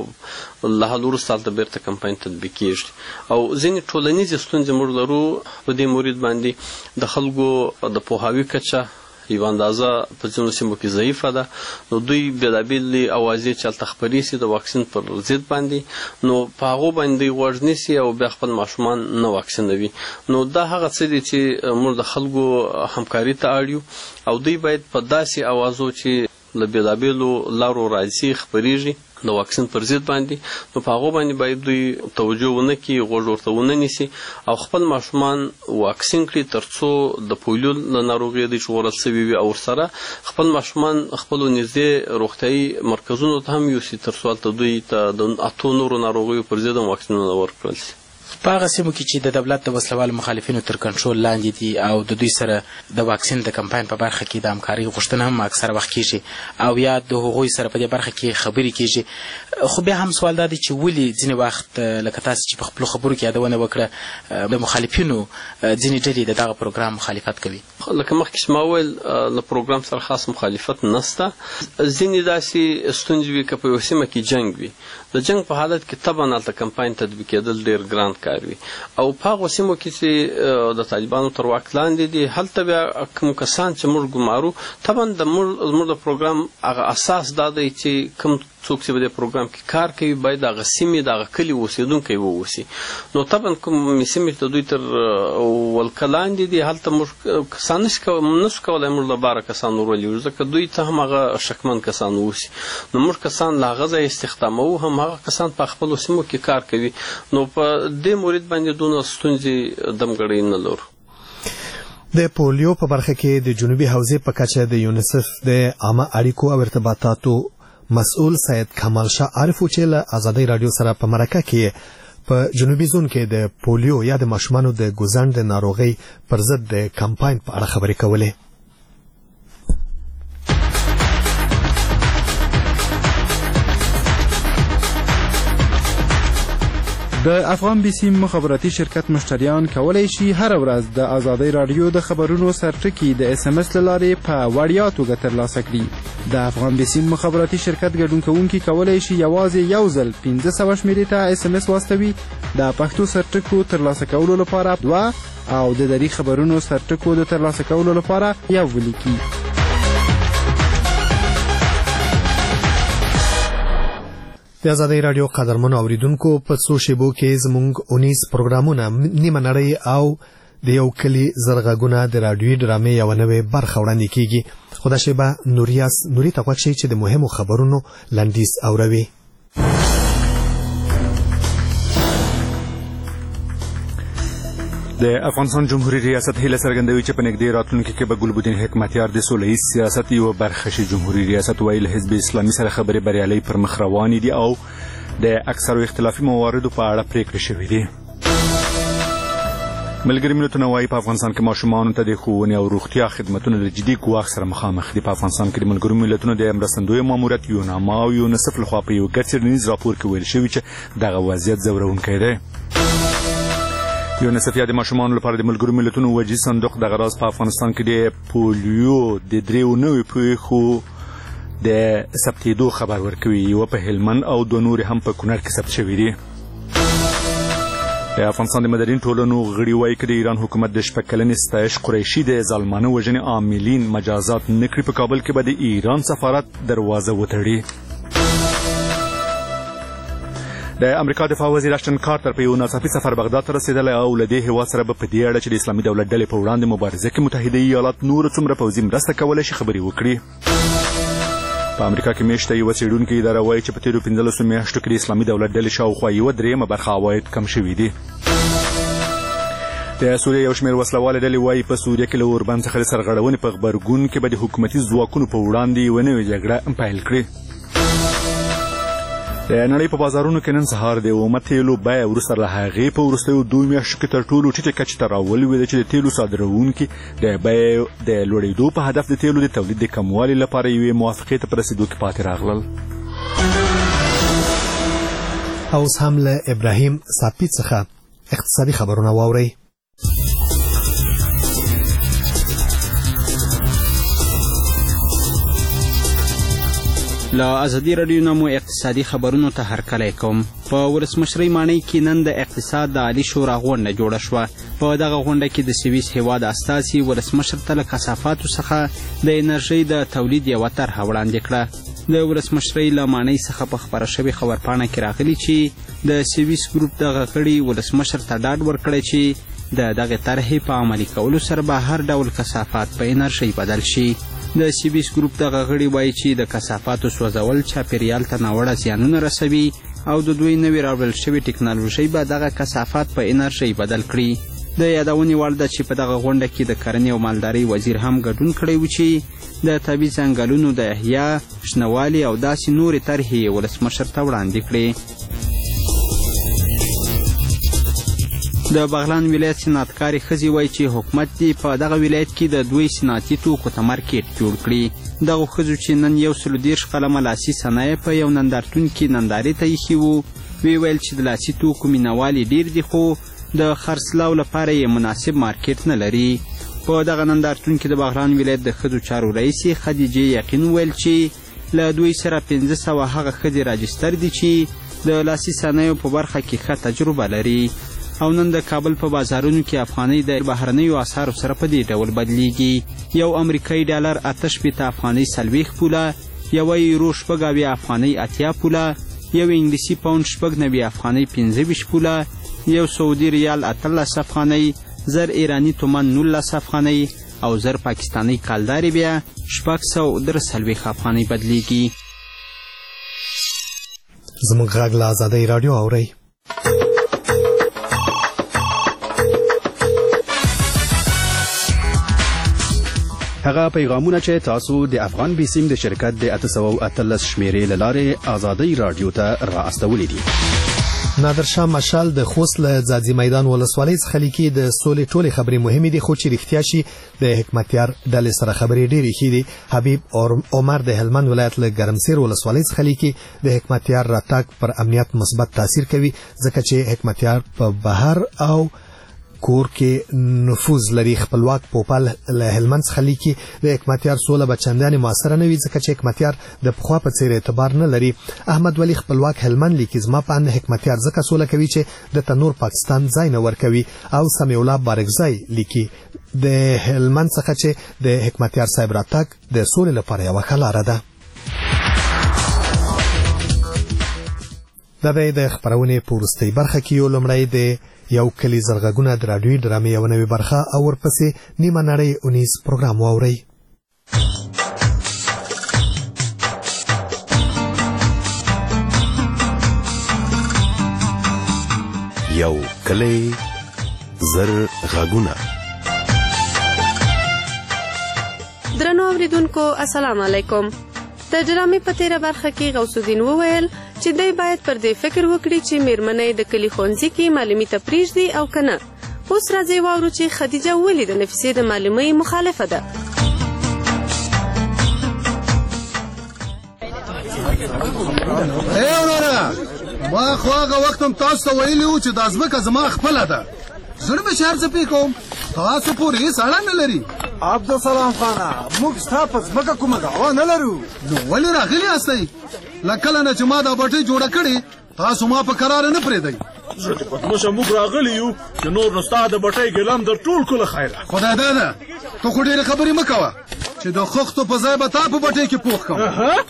هغو له حل وروسته هلته بیرته کمپاین تطبیق کېږي او ځینې ټولنیزې ستونزې موږ لرو په دې مورد باندې. د خلکو د پوهاوي کچه یوه اندازه په ځینو سیمو کې ضعیفه ده، نو دوی بېلابېلې اوازې چې هلته خپرې سي د واکسین پر ضد باندې، نو په هغو باندې دوی غوږ نیسي او بیا خپل ماشومان نه واکسینوي. نو دا هغه څه دي چې موږ د خلکو همکاري ته اړ یو او دوی باید په داسې اوازو چې له بېلابېلو لارو راځي خپرېږي د واکسین پر ضد باندې، نو په هغو باندې باید دوی توجه ونه کړي، غوږ ورته ونه نیسي او خپل ماشومان واکسین کړي تر څو د پولیو له ناروغۍ دوی ژغورل سوي وي او ورسره خپل ماشومان خپلو نږدې روغتیایي مرکزونو ته هم یوسي تر څو هلته دوی ته د اتو نورو ناروغیو پر ضد هم واکسینونه ورکړل سي. په هغه سیمو کې چې د دولت د وسلوالو مخالفینو تر کنټرول لاندې دي او د دوی سره د واکسین د کمپاین په برخه کې د همکارۍ غوښتنه هم اکثره وخت کیږي او یا د هغوی سره په دې برخه کې خبرې کیږي. خو بیا هم سوال دا دی چې ولې ځینې وخت لکه تاسو چې په خپلو خبرو کې یادونه وکړه د مخالفینو ځینې ډلې د دغه پروګرام مخالفت کوي؟ لکه مخکې چې ما وویل له پروګرام سره خاص مخالفت نشته. ځینې داسې ستونزې وي که په یوه سیمه کې جنګ وي، د جنګ په حالت کې طبعا هلته کمپاین تطبیقېدل ډېر ګران کار وي او په هغو سیمو کې چې د طالبانو تر واک لاندې دي هلته بیا کوم کسان چې موږ ګمارو طبعا د موږ د پروګرام هغه اساس دا دی چې کوم څوک چې په دې پروګرام کې کار کوي باید دغه سیمې دغه کلي اوسېدونکی واوسي. نو طبعا کوم سیمې چې د دوی تر ولکه لاندې دي هلته موږ کسان نشو کولی موږ له باره کسان ورولېږو ځکه دوی ته هم هغه شکمن کسان واوسي. نو موږ کسان له هغه ځایه استخداموو هم هغه کسان په خپلو سیمو کې کار کوي. نو په دې مورد باندې دونه ستونزې دمګړۍ نه لرو. د پولیو په برخه کې د جنوبي حوزې په کچه د یونیسف د عامه اړیکو او ارتباطاتو مسؤل سید کمال شاه عارف چې له آزادۍ رادیو سره په مرکه کې په جنوبي زون کې د پولیو یا د ماشومانو د ګوزڼ د ناروغۍ پر ضد د کمپاین په اړه خبرې کولې. د افغان بي سي مخابراتي شرکت مشتریان کولی شي هر ورځ د آزادۍ رادیو د خبرونو سرټکي د اس ام اس له لارې په وړیا توګه ترلاسه کړي. د افغان بي سي مخابراتي شرکت ګډون کوونکي کولی شي یوازې یو ځل پنځه سوه شمېرې ته اس ام اس واستوي. د پښتو سرټکو ترلاسه کولو لپاره دوه او د دري خبرونو سرټکو د ترلاسه کولو لپاره یو ولیکي. د آزادۍ رادیو قدرمنو اوریدونکو په څو شیبو کې زموږ اونیز پروګرامونه نیمه نړۍ او د یو کلي زرغږونه د رادیوي ډرامې یوه نوې برخه وړاندې کیږي. خو دا شیبه نوریاس نوري ته غوږ شئ چې د مهمو خبرونو لنډیز اوروي. د افغانستان جمهوریت ریاست هیله څرګندوي چې په نږدې راتلونکي کې به ګلبدین حکمتیار د سوله ییز سیاست یوه برخه شي. جمهوریت ریاست وایي له حزب اسلامي سره خبرې بریالۍ پر مخ روانې دي او د اکثرو اختلافي مواردو په اړه پریکړې شوې دي. ملګري ملتونه وایي په افغانستان کې ماشومانو ته د ښوونې او روغتیا خدمتونه د جدي ګواښ سره مخامخ دي. په افغانستان کې د ملګرو ملتونو د مرستندویه ماموریت یوناما او یونیسف لخوا په یو ګډ څېړنیز راپور کې ویل شوي چې دغه وضعیت ځورونکی دی. یونیسف یا د ماشومانو لپاره د ملګرو ملتونو وجهي صندوق دغه راز په افغانستان کې د پولیو د دریو نویو پیښو د ثبتېدو خبر ورکوي. یوه په هلمند او دوه نورې هم په کونړ کې ثبت شوي دي. د افغانستان د مدني ټولنو غړي وایي که د ایران حکومت د شپږ کلنې ستایش قریشي د ظالمانه وژنې عاملین مجازات نه کړي په کابل کې به د ایران سفارت دروازه وتړي. د امریکا دفاع وزیر اشټن کارتر په یو ناڅاپي سفر بغداد ته رسېدلی او له دې هېواد سره به په دې اړه چې د اسلامي دولت ډلې په وړاندې مبارزه کې متحده ایالات نور څومره پوځي مرسته کولی شي خبرې وکړي. په امریکا کې میاشته یوه څېړونکې اداره وایي چې په تېرو پنځلسو میاشتو کې د اسلامي دولت ډلې شاوخوا یوه درېیمه برخه عواید کم شوي دي. د سوریې یو شمېر وسلواله ډلې وایي په سوریه کې له اوربند څخه د سرغړونې په غبرګون کې به د حکومتي ځواکونو په وړاندې یوه نوې جګړه پیل کړي. د نړۍ په بازارونو کې نن سهار د اومه تیلو بیه وروسته له هغې په وروستیو دوو میاشتو کې تر ټولو ټیټې کچې ته راولوېده چې د تیلو صادروونکي د بیې د لوړېدو په هدف د تیلو د تولید د کموالي لپاره یوې موافقې ته په رسېدو کې پاتې راغلل. اوس هم له ابراهیم ساپي څخه اقتصادي خبرونه واورئ. له ازادي رادیو نه مو اقتصادي خبرونو ته هرکلی کوم. په ولسمشرۍ ماڼۍ کې نن د اقتصاد د عالي شورا غونډه جوړه شوه. په دغه غونډه کې د سویس هیواد استازي ولسمشر ته له کثافاتو څخه د انرژۍ د تولید یوه طرحه وړاندې کړه. د ولسمشرۍ له ماڼۍ څخه په خپره شوې خبرپاڼه کې راغلي چې د سویس ګروپ دغه غړي ولسمشر ته ډاډ ورکړی چې د دغې طرحې په عملي کولو سره به هر ډول کثافات په انرژۍ بدل شي. د سیویس ګروپ دغه غړي وایي چې د کثافاتو سوځول چاپیریال ته ناوړه زیانونه رسوي او د دوی نوې راوړل شوې ټکنالوژۍ به دغه کثافات په انرژۍ بدل کړي. د یادونې وړ ده چې په دغه غونډه کې د کرنې او مالدارۍ وزیر هم ګډون کړی و چې د طبیعي ځنګلونو د احیا، شنوالي او داسې نورې طرحې ولسمشر ته وړاندې کړې. د بغلان ولایت صنعتکارې ښځې وایي چې حکومت دې په دغه ولایت کې د دوی صنعتي توکو ته مارکیټ جوړ کړي. دغو ښځو چې نن یو سلو دېرش قلمه لاسي صنایع په یو نندارتون کې نندارې ته ایښي وو، ویې ویل چې د لاسي توکو مینهوالې ډېر دي خو د خرڅلاو لپاره یې مناسب مارکیټ نه لري. په دغه نندارتون کې د بغلان ولایت د ښځو چارو رئیسې خدیجې یقین وویل چې له دوی سره پنځه سوه هغه ښځې راجستر دي چې د لاسي صنایعو په برخه کې ښه تجربه لري او نن د کابل په بازارونو کې افغانۍ د بهرنیو اسعارو سره په دې ډول بدلیږي. یو امریکایي ډالر اته شپېته افغانۍ څلوېښت پوله، یوه یورو شپږ اویا افغانۍ اتیا پوله، یو انګلیسي پاونډ شپږ نوي افغانۍ پنځه ویشت پوله، یو سعودي ریال اتلس افغانۍ، زر ایراني تومان نولس افغانۍ او زر پاکستاني کالدارې بیا شپږ سوه درې څلوېښت افغانۍ بدلیږي. زموږ غږ له ازادۍ راډیو اورئ. هغه پیغامونه چې تاسو د افغان بیسیم د شرکت د اته سوه اتلس شمیرې له لارې ازادۍ راډیو ته را استولی دي. نادرشاه مشال د خوست له ځاځي میدان ولسوالۍ څخه لیکي د سولې ټولې خبرې مهمې دي، خو چې رښتیا شي د حکمتیار ډلې سره خبرې ډېرې ښې دي. حبیب عمر د هلمند ولایت له ګرمسیر ولسوالۍ څخه لیکي د حکمتیار راتګ پر امنیت مثبت تاثیر کوي، ځکه چې حکمتیار په بهر او کور کې نفوذ لري. خپلواک پوپل له هلمند څخه لیکي د حکمتیار سوله به چندانې موثره نه وي، ځکه چې حکمتیار د پخوا په څېر اعتبار نه لري. احمد ولی خپلواک هلمند لیکي زما په اند حکمتیار ځکه سوله کوي چې د تنور پاکستان ځای نه ورکوي. او سمیع الله بارکزی لیکي د هلمند څخه چې د حکمتیار صاحب راتګ د سولې لپاره یوه ښه لاره ده. دا د خپرونې په وروستۍ برخه کې یو لومړی د یو کلی زرغږونه د راډیوي ډرامې یوه نوې برخه او ورپسې نیمه نړۍ اونیز پروګرام واورئ. یو کلی زرغږونه. درنو اوریدونکو السلام علیکم. د ډرامې په تیره برخه کې غوث الدین وویل چې دی باید پر دې فکر وکړي چې میرمنې د کلي ښوونځي کې معلمي ته پرېږدي او که نه. اوس راځئ واورو چې خدیجه ولې د نفیسې د معلمۍ مخالفه ده. ای وراره، ما خو هغه وخت هم تاسو ته ویلي وو چې دا ځمکه زما خپله ده. زه به چې هر څه پې کوم، تاسو پورې هېڅ اړه نه لري. عبدالسلام خانه، موږ ستا په ځمکه کومه دعوا نه لرو. نو ولې راغلي یاستئ؟ له کله نه چې ما دا بټۍ جوړه کړې، تاسو ما په کراره نه پرېږدئ. زه د پتمشه موږ راغلي یو چې نور نو ستا د بټۍ ګلم در ټول کله خیره. خدای داده، ته خو ډېرې خبرې مه کوه چې د خښتو په ځای به تا په بټۍ کې پوخ کړم.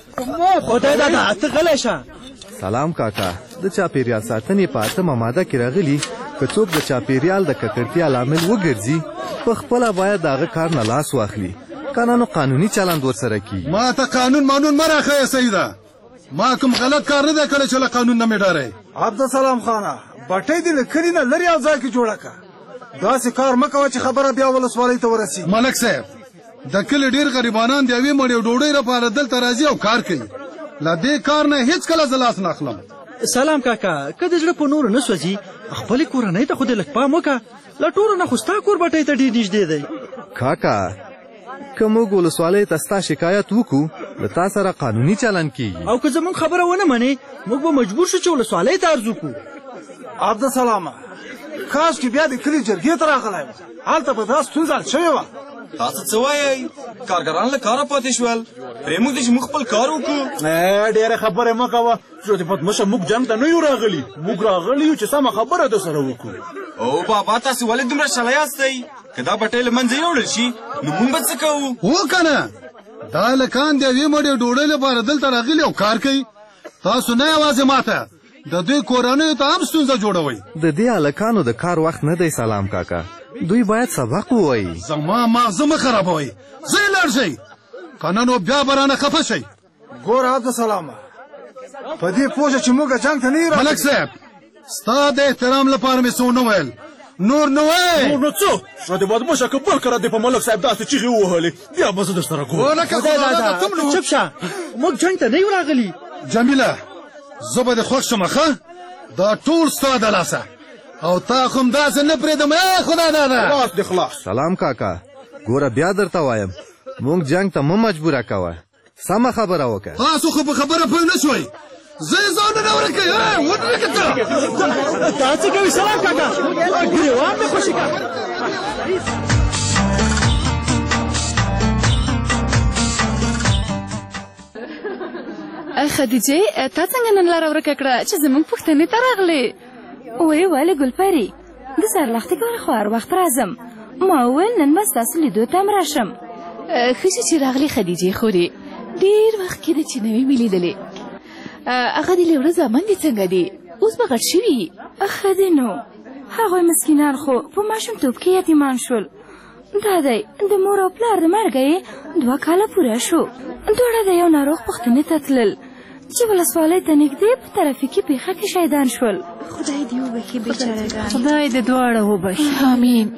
خدای داده، ته غلی شه. سلام کاکا، د چاپیریال ساتنې په اتمه ماده کې راغلي که څوک د چاپیریال د ککړتیا لامل وګرځي په خپله باید د هغه کار نه لاس واخلي، که نه نو قانوني چلند ورسره کیږي. ما ته قانون مانون مه راښیه سیده، ما کوم غلط کار نه دی کړی چې له قانون نه مې ډارئ. عبدالسلام خانه، بټۍ دې له کلي نه لرې یو ځای کې جوړه کړه. داسې کار مه کوه چې خبره بیا ولسوالۍ ته ورسي. ملک صاحب، د کلي ډېر غریبانان د یوې مړۍ ډوډۍ لپاره دلته راځي او کار کوي. له دې کار نه هیڅ کله زه لاس نه اخلم. سلام کاکا، که د زړه په نورو نه سوځي، خپلې کورنۍ ته خو دې لږ پام وکړه. له ټولو نه خو ستا کور بټۍ ته ډېر نږدې دی. کاکا، که موږ ولسوالۍ ته ستا شکایت وکړو، له تا سره قانوني چلند کیږي. او که زموږ خبره ونه منې، موږ به مجبور شو چې ولسوالۍ ته عرض وکړو. عبدالسلامه، کاش کې بیا د کلي جرګې ته راغلی وم، هلته به دا ستونزه حل شوې وه. تاسو څه وایئ؟ کارګران له کاره پاتې شول، پرېږدئ چې موږ خپل کار وکړو. ډېرې خبرې مه کوه، چې پتمشه موږ جنګ ته نه یو راغلي، موږ راغلي یو چې سمه خبره در سره وکړو. او بابا، تاسو ولې دومره شله یاستئ؟ که دا بټۍ له منځه یوړل شي نو موږ به څه کوو؟ هو که نه، دا هلکان د یوې مړۍ ډوډۍ لپاره دلته راغلي او کار کوي. تاسو نه یوازې ماته، د دوی کورنیو ته هم ستونزه جوړوئ. د دې هلکانو د کار وخت نه دی. سلام کاکا، دوی باید سبق ووایي. زما ماغزه مه خرابوئ، ځئ لاړ شئ، که نه نو بیا به رانه خفه شئ. ګوره عبدالسلامه، په دې پوه شه چې موږ جنګ ته نه یو راغلي. ملک صاحب، ستا د احترام لپاره مې څه ونه ویل، نور نه وایې. نور نو څه؟ شاید بدمشه که بل کله دې په ملک صاحب داسې چیغې ووهلې، بیا به زه در سره ګورم. چپ شه، موږ جنګ ته نه یو راغلي. جمیله، زه به دې خوښ شم ښه؟ دا ټول ستا د لاسه، او تا خو هم داسې نه پرېږدم. ای خدای داده، خلاص دې خلاص. سلام کاکا، ګوره بیا درته وایم، موږ جنګ ته مه مجبوره کوه، سمه خبره وکړه. تاسو خو په خبره پوه نه شوئ، زه یې ځان نه ورکوئ. ودرېږه ته. دا څه کوي؟ سلام کاکا، ګرېوان مې خوشي کړه. خدیجې، تا څنګه نن لاره ورکه کړه چې زموږ پوښتنې ته راغلې؟ وی ولې ګلپري، د سرلختې کار خو هر وخت راځم. ما وویل نن به ستاسو لیدو ته هم راشم. ښه شي چې راغلې خدیجې خورې. ډېر وخت کېده چې نه مې لیدلې. هغه دې له ورځې زامن دې څنګه دي؟ اوس به غټ شوي. ښه دی نو هغوی مسکینان خو په ماشومتوب کې یتیمان شول. دا دی د مور او پلار د مرګه یې دوه کاله پوره شو. دواړه د یو ناروغ پوښتنې ته تلل چې ولسوالۍ ته نږدې په ترافیکي پیښه کې شهیدان شول. خدای دې وبخي بیچارهګان. خدای دې دواړه وبخي. آمین.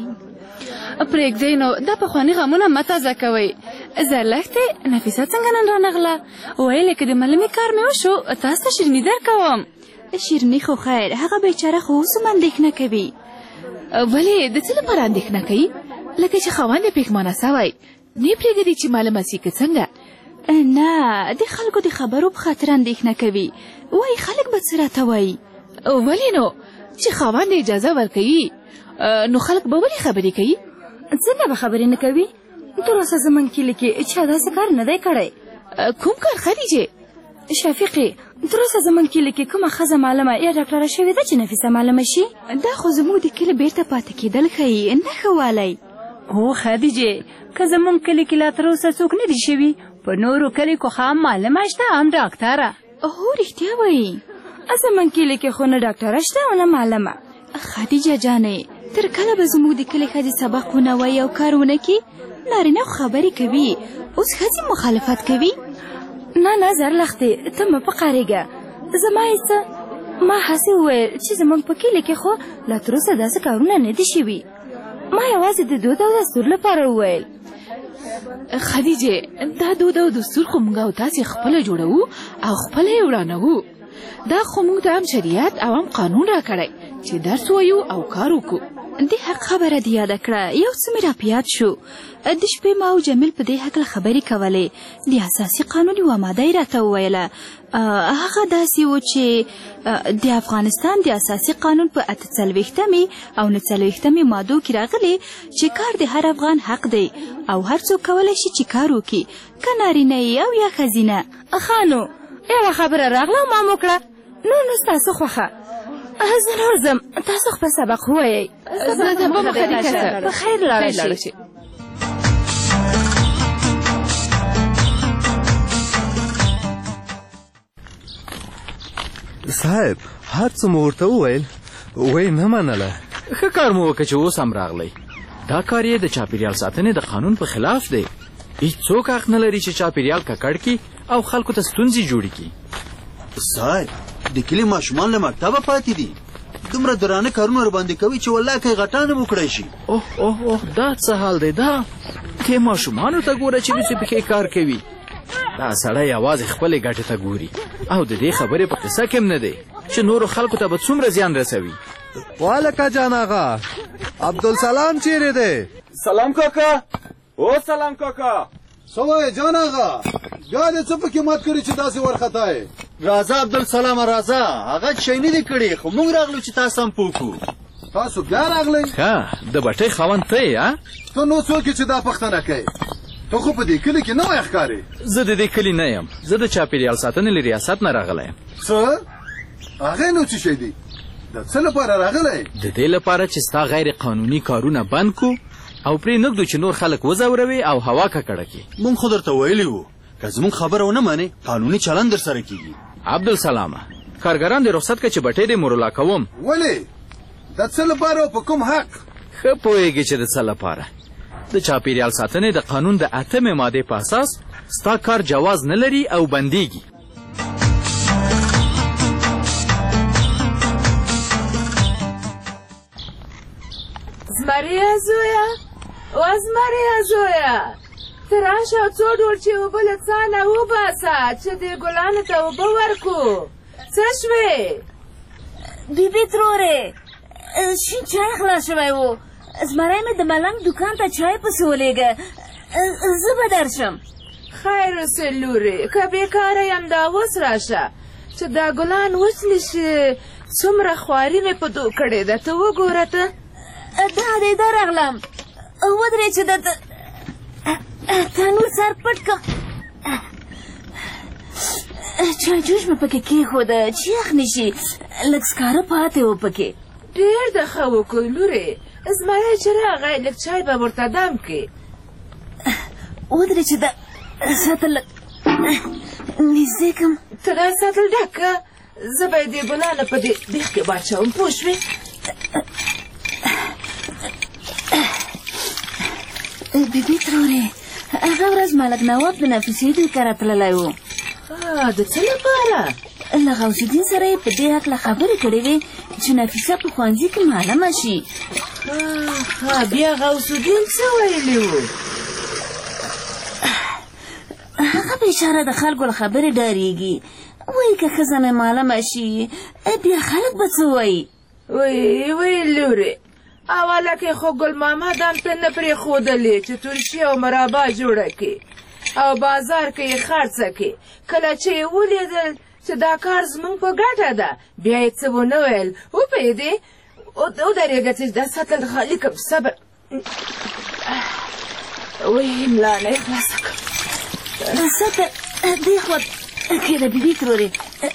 پرېږدئ نو دا پخواني غمونه مه تازه کوئ. زرلښتې نفیسه څنګه نن رانغله؟ ویلې که د ملمې کار مې وشو تاسو ته شیریني درکوم. شیریني خو خیر هغه بیچاره خو اوس هم اندېښنه کوي. ولې د څه لپاره اندېښنه کوي؟ لکه چې خاوند یې پښېمانه سوی نه پرېږدي چې معلومه سي که څنګه؟ نه د خلکو د خبرو په خاطر اندېښنه کوي. وایي خلک به څه راته وایي. ولې نو چې خاوند اجازه ورکوي نو خلک به ولې خبرې کوي؟ څنګه به خبرې نه کوي؟ تر اوسه زموږ کلي کې چا داسې کار نه دی کړی. کوم کار خدیجې؟ شفیقې تر اوسه زموږ کلي کې کومه ښځه معلمه یا ډاکټره شوې ده چې نفیسه معلومه شي؟ دا خو زموږ د کلي بیرته پاتې کېدل ښیي نه ښه والی. هو خدیجې که زموږ کلي کې لا تر اوسه څوک نه دي شوي په نورو کلیو خو هم معلمه شته هم ډاکټره. هو رښتیا وایي زموږ کلي کې خو نه ډاکټره شته او نه معلمه. خدیجه جانې تر کله به زموږ د کلي ښځې سبق ونه وایي او کار ونه کړي؟ نارینه خو خبرې کوي اوس ښځې مخالفت کوي. نه نه زرلښتې ته مه په قارېږه. زما یې څه ما هسې وویل چې زموږ په کلي کې خو لا تر اوسه داسې کارونه نه دي شوي. ما یوازې د دود او دستور لپاره وویل. خدیجې دا دود او دستور خو موږ او تاسې خپله جوړوو او خپله یې ورانوو. دا خو موږ ته هم شریعت او هم قانون راکړی چې درس وایو او کار وکړو. د حق خبره دې یاده کړه. یو څه مې را په یاد شو. د شپې ما او جمیل په دې هکله خبرې کولې. د اساسي قانون یوه ماده یې راته وویله. هغه داسې و چې د افغانستان د اساسي قانون په اته څلوېښتمې او نه څلوېښتمې مادو کې راغلی چې کار د هر افغان حق دی او هر څوک کولی شي چې کار وکړي که نارینه یې او یا ښځینه. ښه نو یوه خبره راغله او ما مو کړه. نو نو ستاسو خوښه. زه نور ځم تاسو خپل سبق ووایئ. زه ځم په خدیجه په خیر لاړه شي. صاحب هر څه مو ورته وویل وایي نه منله. ښه کار مو وکړه چې اوس هم راغلی. دا کار یې د چاپېریال ساتنې د قانون په خلاف دی. هیڅوک حق نه لري چې چاپېریال ککړ کړي او خلکو ته ستونزې جوړې کړي. صاحب د کلي ماشومان له مکتبه پاتې دي. دومره درانه کارونه ورباندې کوي چې والله که یې غټانه وکړی شي. اوه اوه اوه دا څه حال دی؟ دا دې ماشومانو ته ګوره چې داسې پکې کار کوي. دا سړی یوازې خپلې ګټې ته ګوري او د دې خبرې په قصه کې هم نه دی چې نورو خلکو ته به څومره زیان رسوي. والکه جان آغا عبدالسلام چیرې دی؟ سلام کاکا. او سلام کاکا. څه وایې جان آغا بیا دې څه پکې مات کړي چې داسې ورخطا یې؟ راځه عبدالسلام راځه. هغه شی نه دي کړي خو موږ راغلو چې تاسو هم پوه کړو. تاسو بیا راغلی؟ ښه د بټۍ خاوند ته یې؟ ته نو څوک یې چې دا پوښتنه کوي؟ ته خو په دې کلي کې نه وای ښکارې. زه د دې کلي نه یم. زه د چاپېریال ساتنې له ریاست نه راغلی یم. څه؟ هغې نو څه شی دی؟ د څه لپاره راغلی؟ د دې لپاره چې ستا غیر قانوني کارونه بند کړو او پرې نږدو چې نور خلک وځوروي او هوا ککړه کړي. موږ خو درته ویلي وو که زموږ خبره ونه منې قانوني چلند در سره کېږي. عبدالسلامه کارګران دې رخصت کړه چې بټۍ دې مرلا کوم. ولې؟ د څه لپاره او په کوم حق؟ ښه پوهېږې چې د څه لپاره. د چاپېریال ساتنې د قانون د اتمې مادې په اساس ستا کار جواز نه لري او بندېږي. زمریا زویا و زمریا زویا ته راشه او څو ډول چې اوبه له څا نه وباسه چې دې ګلانو ته اوبه ورکړو. څه شوې؟ بیبي ترورې شین چای خلاص شوی و. زمری مې د ملنګ دوکان ته چای پسې ولېږه. زه به درشم. خیر اوسې لورې که بېکاره یم دا اوس راشه چې دا ګلان وچلې شي. څومره خواري مې په دو کړې ده ته وګوره ته. دا دی دا راغلم. ودرې چې د تنور سر پټ کړم. چای جوش مې پکې کېښوده چې یخ نه شي. لږ سکاره پاتې و پکې. ډېر د ښه وکړ لورې. زمری چې راغی لږ چای به ورته دم کړې. ودرې چې د ساته لږ نږدې کړم ته را ساتل ډکه زه به یې دې ګلانه په دې بیخ کې واچوم پوه شوې بیبي ترورې هغه ورځ ملک نواب د نفیسې دوی کره تللی و د څه لپاره له غوث الدین سره یې په دې هکله خبرې کړې وې چې نفیسه په ښوونځي کې معلمه شي بیا غوث الدین څه ویلي وو هغه بېچاره د خلکو له خبرې ډارېږي وایي که ښځه مې معلمه شي بیا خلک به څه وایي وایي وایي لورې اوله کې خو ګل محمد هم ته نه پرېښودلې چې ترشي او مرابا جوړه کړي او بازار کې یې خرڅه کړي کله چې یې ولیدل چې دا کار زموږ په ګټه ده بیا یې څه ونه ویل وپوهېدې ودرېږه چې دا ساتل خالي کړم صبر وایي ملا نه یې خلاصه کړم ساتل دې خوا کښېنه بیبي ترورې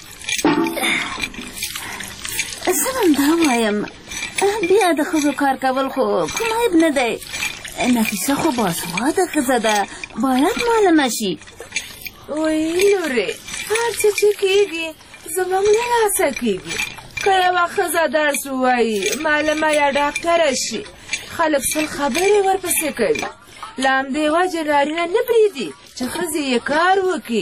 زه به همدا وایم بیا د ښځو کار کول خو کوم عیب نه دی نفیسه خو باسواده ښځه ده باید معلمه شي وایي لورې هر څه چې کېږي زموږ له لاسه کېږي که یوه ښځه درس ووایي معلمه یا ډاکټره شي خلک سل خبرې ورپسې کوي له همدې وجې نارینه نه پرېږدي چې ښځې یې کار وکړي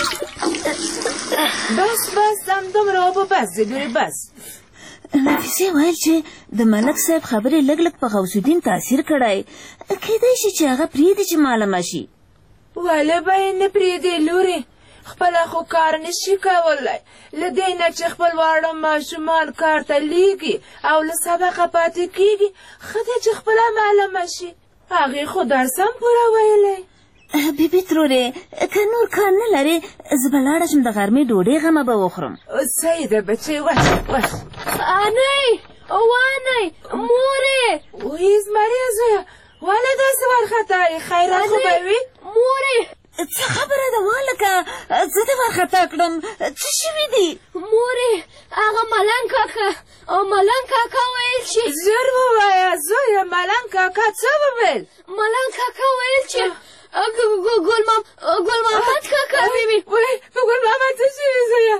بس بس همدومره اوبه بس دی لورې بس نفیسې ویل چې د ملک صاحب خبرې لږ لږ په غوث الدین تاثیر کړی کیدای شي چې هغه پرېږدي چې معلمه شي ولې به یې نه پرېږدي لورې خپله خو کار نشي کولی له دې نه چې خپل واړه ماشومان کار ته لیږي او له سبقه پاتې کېږي ښه دی چې خپله معلمه شي هغې خو درس هم پوره ویلی بیبي ترورې که نور کار نه لرې زه به لاړه شم د غرمې ډوډۍ غمه به وخورم صحیح ده بچې ورشه ورشه انۍ وانۍ مورې وایي زمرې زویه ولې داسې وارخطا یې خیرات خو به وي مورې څه خبره ده والکه زه دې وارخطا کړم څه شوي دي مورې هغه ملنګ کاکا ملنګ کاکا ویل چې ژر ووایه زویه ملنګ کاکا څه وویل ملنګ کاکا ویل چې ګل محمد کاکا وایي په ګل محمد څه شوي زویه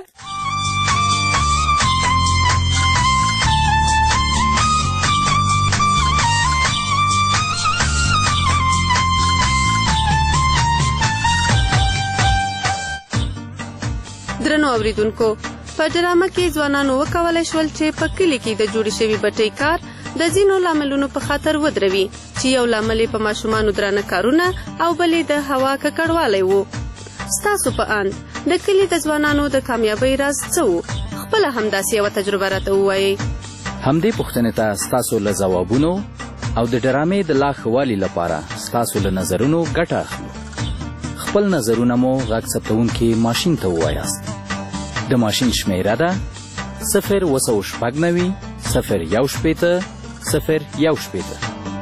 درنو اوریدونکو په ډرامه کې ځوانانو وکولای شول چې په کلي کې د جوړې شوي بټۍ کار د ځینو لاملونو په خاطر ودروي چې یو لامل یې په ماشومانو درانه کارونه او بل یې د هوا ککړوالی و ستاسو په اند د کلي د ځوانانو د کامیابۍ راز څه و خپله همداسې یوه تجربه راته ووایئ همدې پوښتنې ته ستاسو له ځوابونو او د ډرامې د لا ښه والي لپاره ستاسو له نظرونو ګټه اخلو خپل نظرونه مو غږ ثبتونکي ماشین ته ووایاست د ماشین شمیره ده صفر اوه سوه شپږ نوي صفر یو شپېته صفر یو شپېته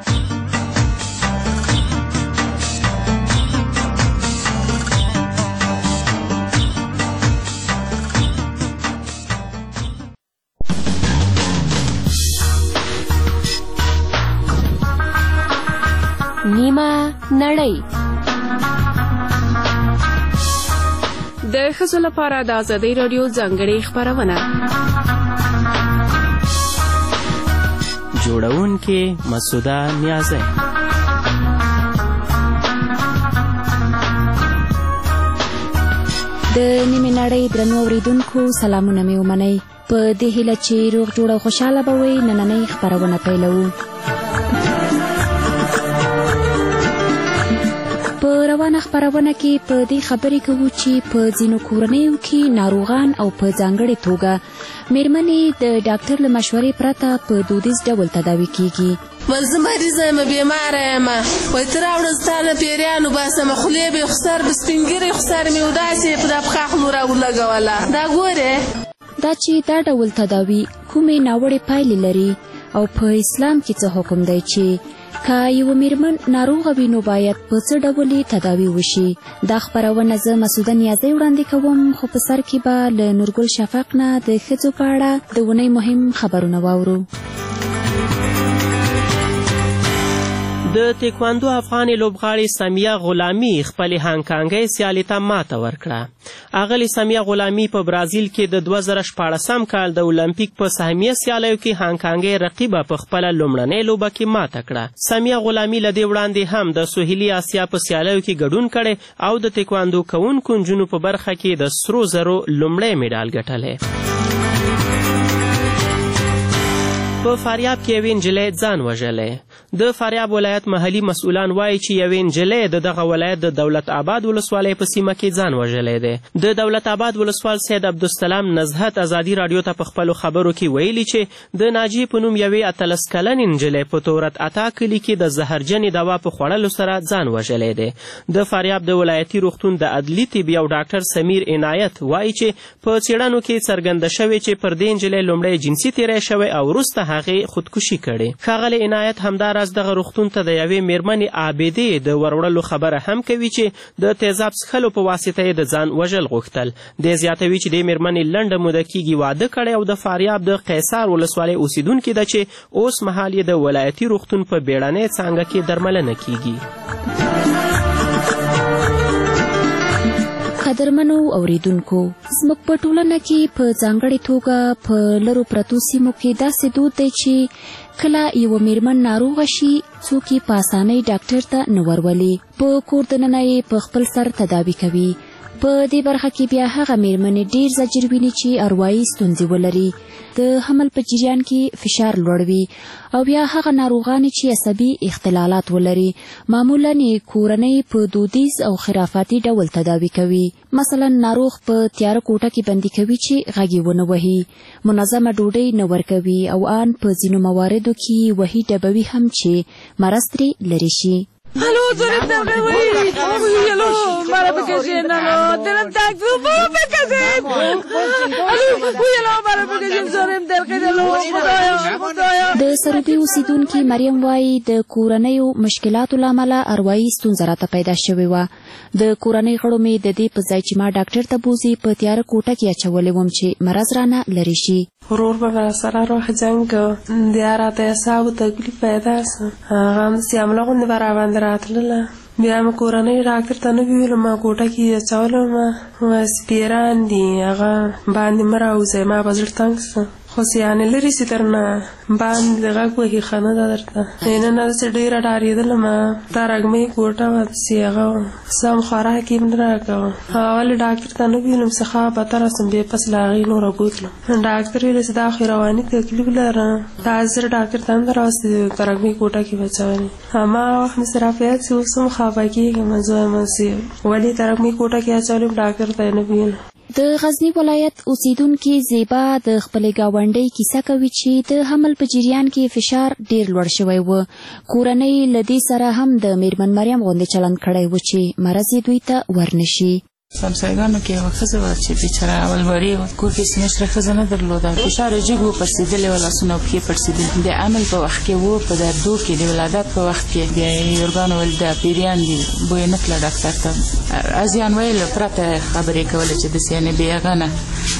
نیمه نړۍ د ښځو لپاره د ازادۍ راډیو ځانګړې خپرونه جوړونکې مسعوده نیازی د نیمې نړۍ درنو اورېدونکو سلامونه مې ومنئ په دې هیله چې روغ جوړ او خوشحاله به وئ نننۍ خپرونه پیلوو په روانه خپرونه کې په دې خبرې کوو چې په ځینو کورنیو کې ناروغان او په ځانګړې توګه میرمنې د ډاکټر له مشورې پرته په دودیز ډول تداوي کیږي من زه مریضه یم بیماره یم وایي ته راوړه ستا نه پیریان وباسم خولې به یې خو سر به سپین ږیرې خو سر مې وداسې په دا پښه خو مو راولګوله دا ګورې دا چې دا ډول تداوي کومې ناوړې پایلې لري او په اسلام کې څه حکم دی چې که یوه میرمن ناروغه وي نو باید په څه ډول تداوي وشي دا خپرونه زه مسعوده نیازی وړاندې کوم خو په سر کې به له نورګل شفق نه د ښځو په اړه د اونۍ مهم خبرونه واورو د تیکواندو افغاني لوبغاړې سمیه غلامي خپلې هانګکانګۍ سیالۍ ته ماته ورکړه. اغلې سمیه غلامي په برازیل کې د دوه زره شپاړسم کال د اولمپیک په سهمیه سیالیو کې هانګکانګۍ رقیبه په خپله لومړنۍ لوبه کې ماته کړه. سمیه غلامي له دې وړاندې هم د سهیلي اسیا په سیالیو کې ګډون کړی او د تیکواندو کوونکو نجونو په برخه کې د سرو زرو لومړی میډال ګټلی. په فاریاب کې یوې نجلۍ ځان وژلی. د فاریاب ولایت محلي مسؤلان وایي چې یوې نجلۍ د دغه ولایت د دولت آباد ولسوالۍ په سیمه کې ځان وژلی دی. د دولت آباد ولسوال سید عبدالسلام نزهت ازادي راډیو ته په خپلو خبرو کې ویلي چې د ناجیې په نوم یوې اتلس کلنې نجلۍ په تورت عطا کلي کې د زهرجنې دوا په خوړلو سره ځان وژلی دی. د فاریاب د ولایتي روغتون د عدلي طبي او ډاکټر سمیر عنایت وایي چې په څېړنو کې څرګنده شوې چې پر دې نجلۍ لومړی جنسي تیری شوی او وروسته هغې خودکشي کړې. ښاغلی عنایت همداراز دغه روغتون ته د یوې میرمنې عابدې د وروړلو خبره هم کوي چې د تیزاب څښلو په واسطه یې د ځان وژل غوښتل. دی زیاتوي چې دې میرمنې لنډه موده کېږي واده کړی او د فاریاب د قیصار ولسوالۍ اوسیدونکې ده چې اوس مهال یې د ولایتي روغتون په بیړنۍ څانګه کې درملنه کیږي. قدرمنو اوریدونکو، زموږ په ټولنه کې په ځانګړې توګه په لرو پرتو سیمو کې داسې دود دی چې کله یوه میرمن ناروغه شي څوک یې په اسانۍ ډاکټر ته نه ورولي، په کور دننه یې په خپل سر تداوي کوي. په دې برخه کې بیا هغه میرمنې ډیر زجر ویني چې اروایي ستونزې ولري، د حمل په جریان کې فشار لوړ وي، او بیا هغه ناروغانې چې عصبي اختلالات ولري معمولا یې کورنۍ په دودیز او خرافاتي ډول تداوي کوي. مثلا ناروغ په تیاره کوټه کې بندي کوي چې غږ یې ونه وهي، منظمه ډوډۍ نه ورکوي او آن په ځینو مواردو کې وهي ډبوي هم چې مرض ترې لرې شي. الو زورم دمه وی الو مارا بکشین الو دلم تاکسو بابا بکشین الو وی الو مارا بکشین زورم دلقید الو خدایا خدایا. د سروبي اوسیدونکي مریم وایي د کورنیو مشکلاتو له امله اروایي ستونزه راته پیدا شوې وه. د کورنۍ غړو مې د دې په ځای چې ما ډاکټر ته بوځي په تیاره کوټه کې اچولی وم چې مرض رانه لرې شي. ورور به راسره روح جنګ بیا راته اعصابو تکلیف پیدا سو، هغه همداسې حمله غوندې به راباندې راتلله. بیا مې کورنۍ ډاکټر ته نه ویلو، ما کوټه کې اچولم، سپیران دي هغه باندې مه راوځئ، ما به زړه تنګ سو. خو یعنې لرې سي درنه باندې د غږ وهي ښه نه ده درته. نن داسې ډېره ډارېدلم، دا رګمۍ کوټه وه، داسې هغه سم خوراک یې نه راکوه. ولې ډاکټر ته نه ویلم څه ښه بدتره سم، بې پس له هغې نوره بوتلم. ډاکټر ویله چې دا خو رواني تکلیف لره، دا زر ډاکټر ته هم در راوستې په رګمۍ کوټه کې بچولې. هماغه وخت مې سره په یاد چې اوس هم خفه کېږم، زه وایم ولې د رګمۍ کوټه کې اچولم، ډاکټر ته یې نه ویل. د غزنی ولایت اوسیدونکي زیبا د خپلې ګاونډۍ کیسه کوي چې د حمل په جریان کې فشار ډیر لوړ شوی و. کورنۍ له دې سره هم د میرمن مریم غوندې چلند کړی و چې مرض یې دوی ته ورنشي. سمسایګانو کې یوه ښځه وه چې بیچاره اولواري وه، کور کې هېڅ مشره ښځه نه درلوده، فشار یې جګ و، پړسېدلی و، لاسونه او پښې پړسېدلي. د حمل په وخت کې و، په دردو کې د ولادت په وخت کې بیا یې یورګانو ویل دا پیریان دي، بوی نه تله ډاکټر ته. ازیان ویل پرته خبرې کولې چې داسې یعنې بې هغه نه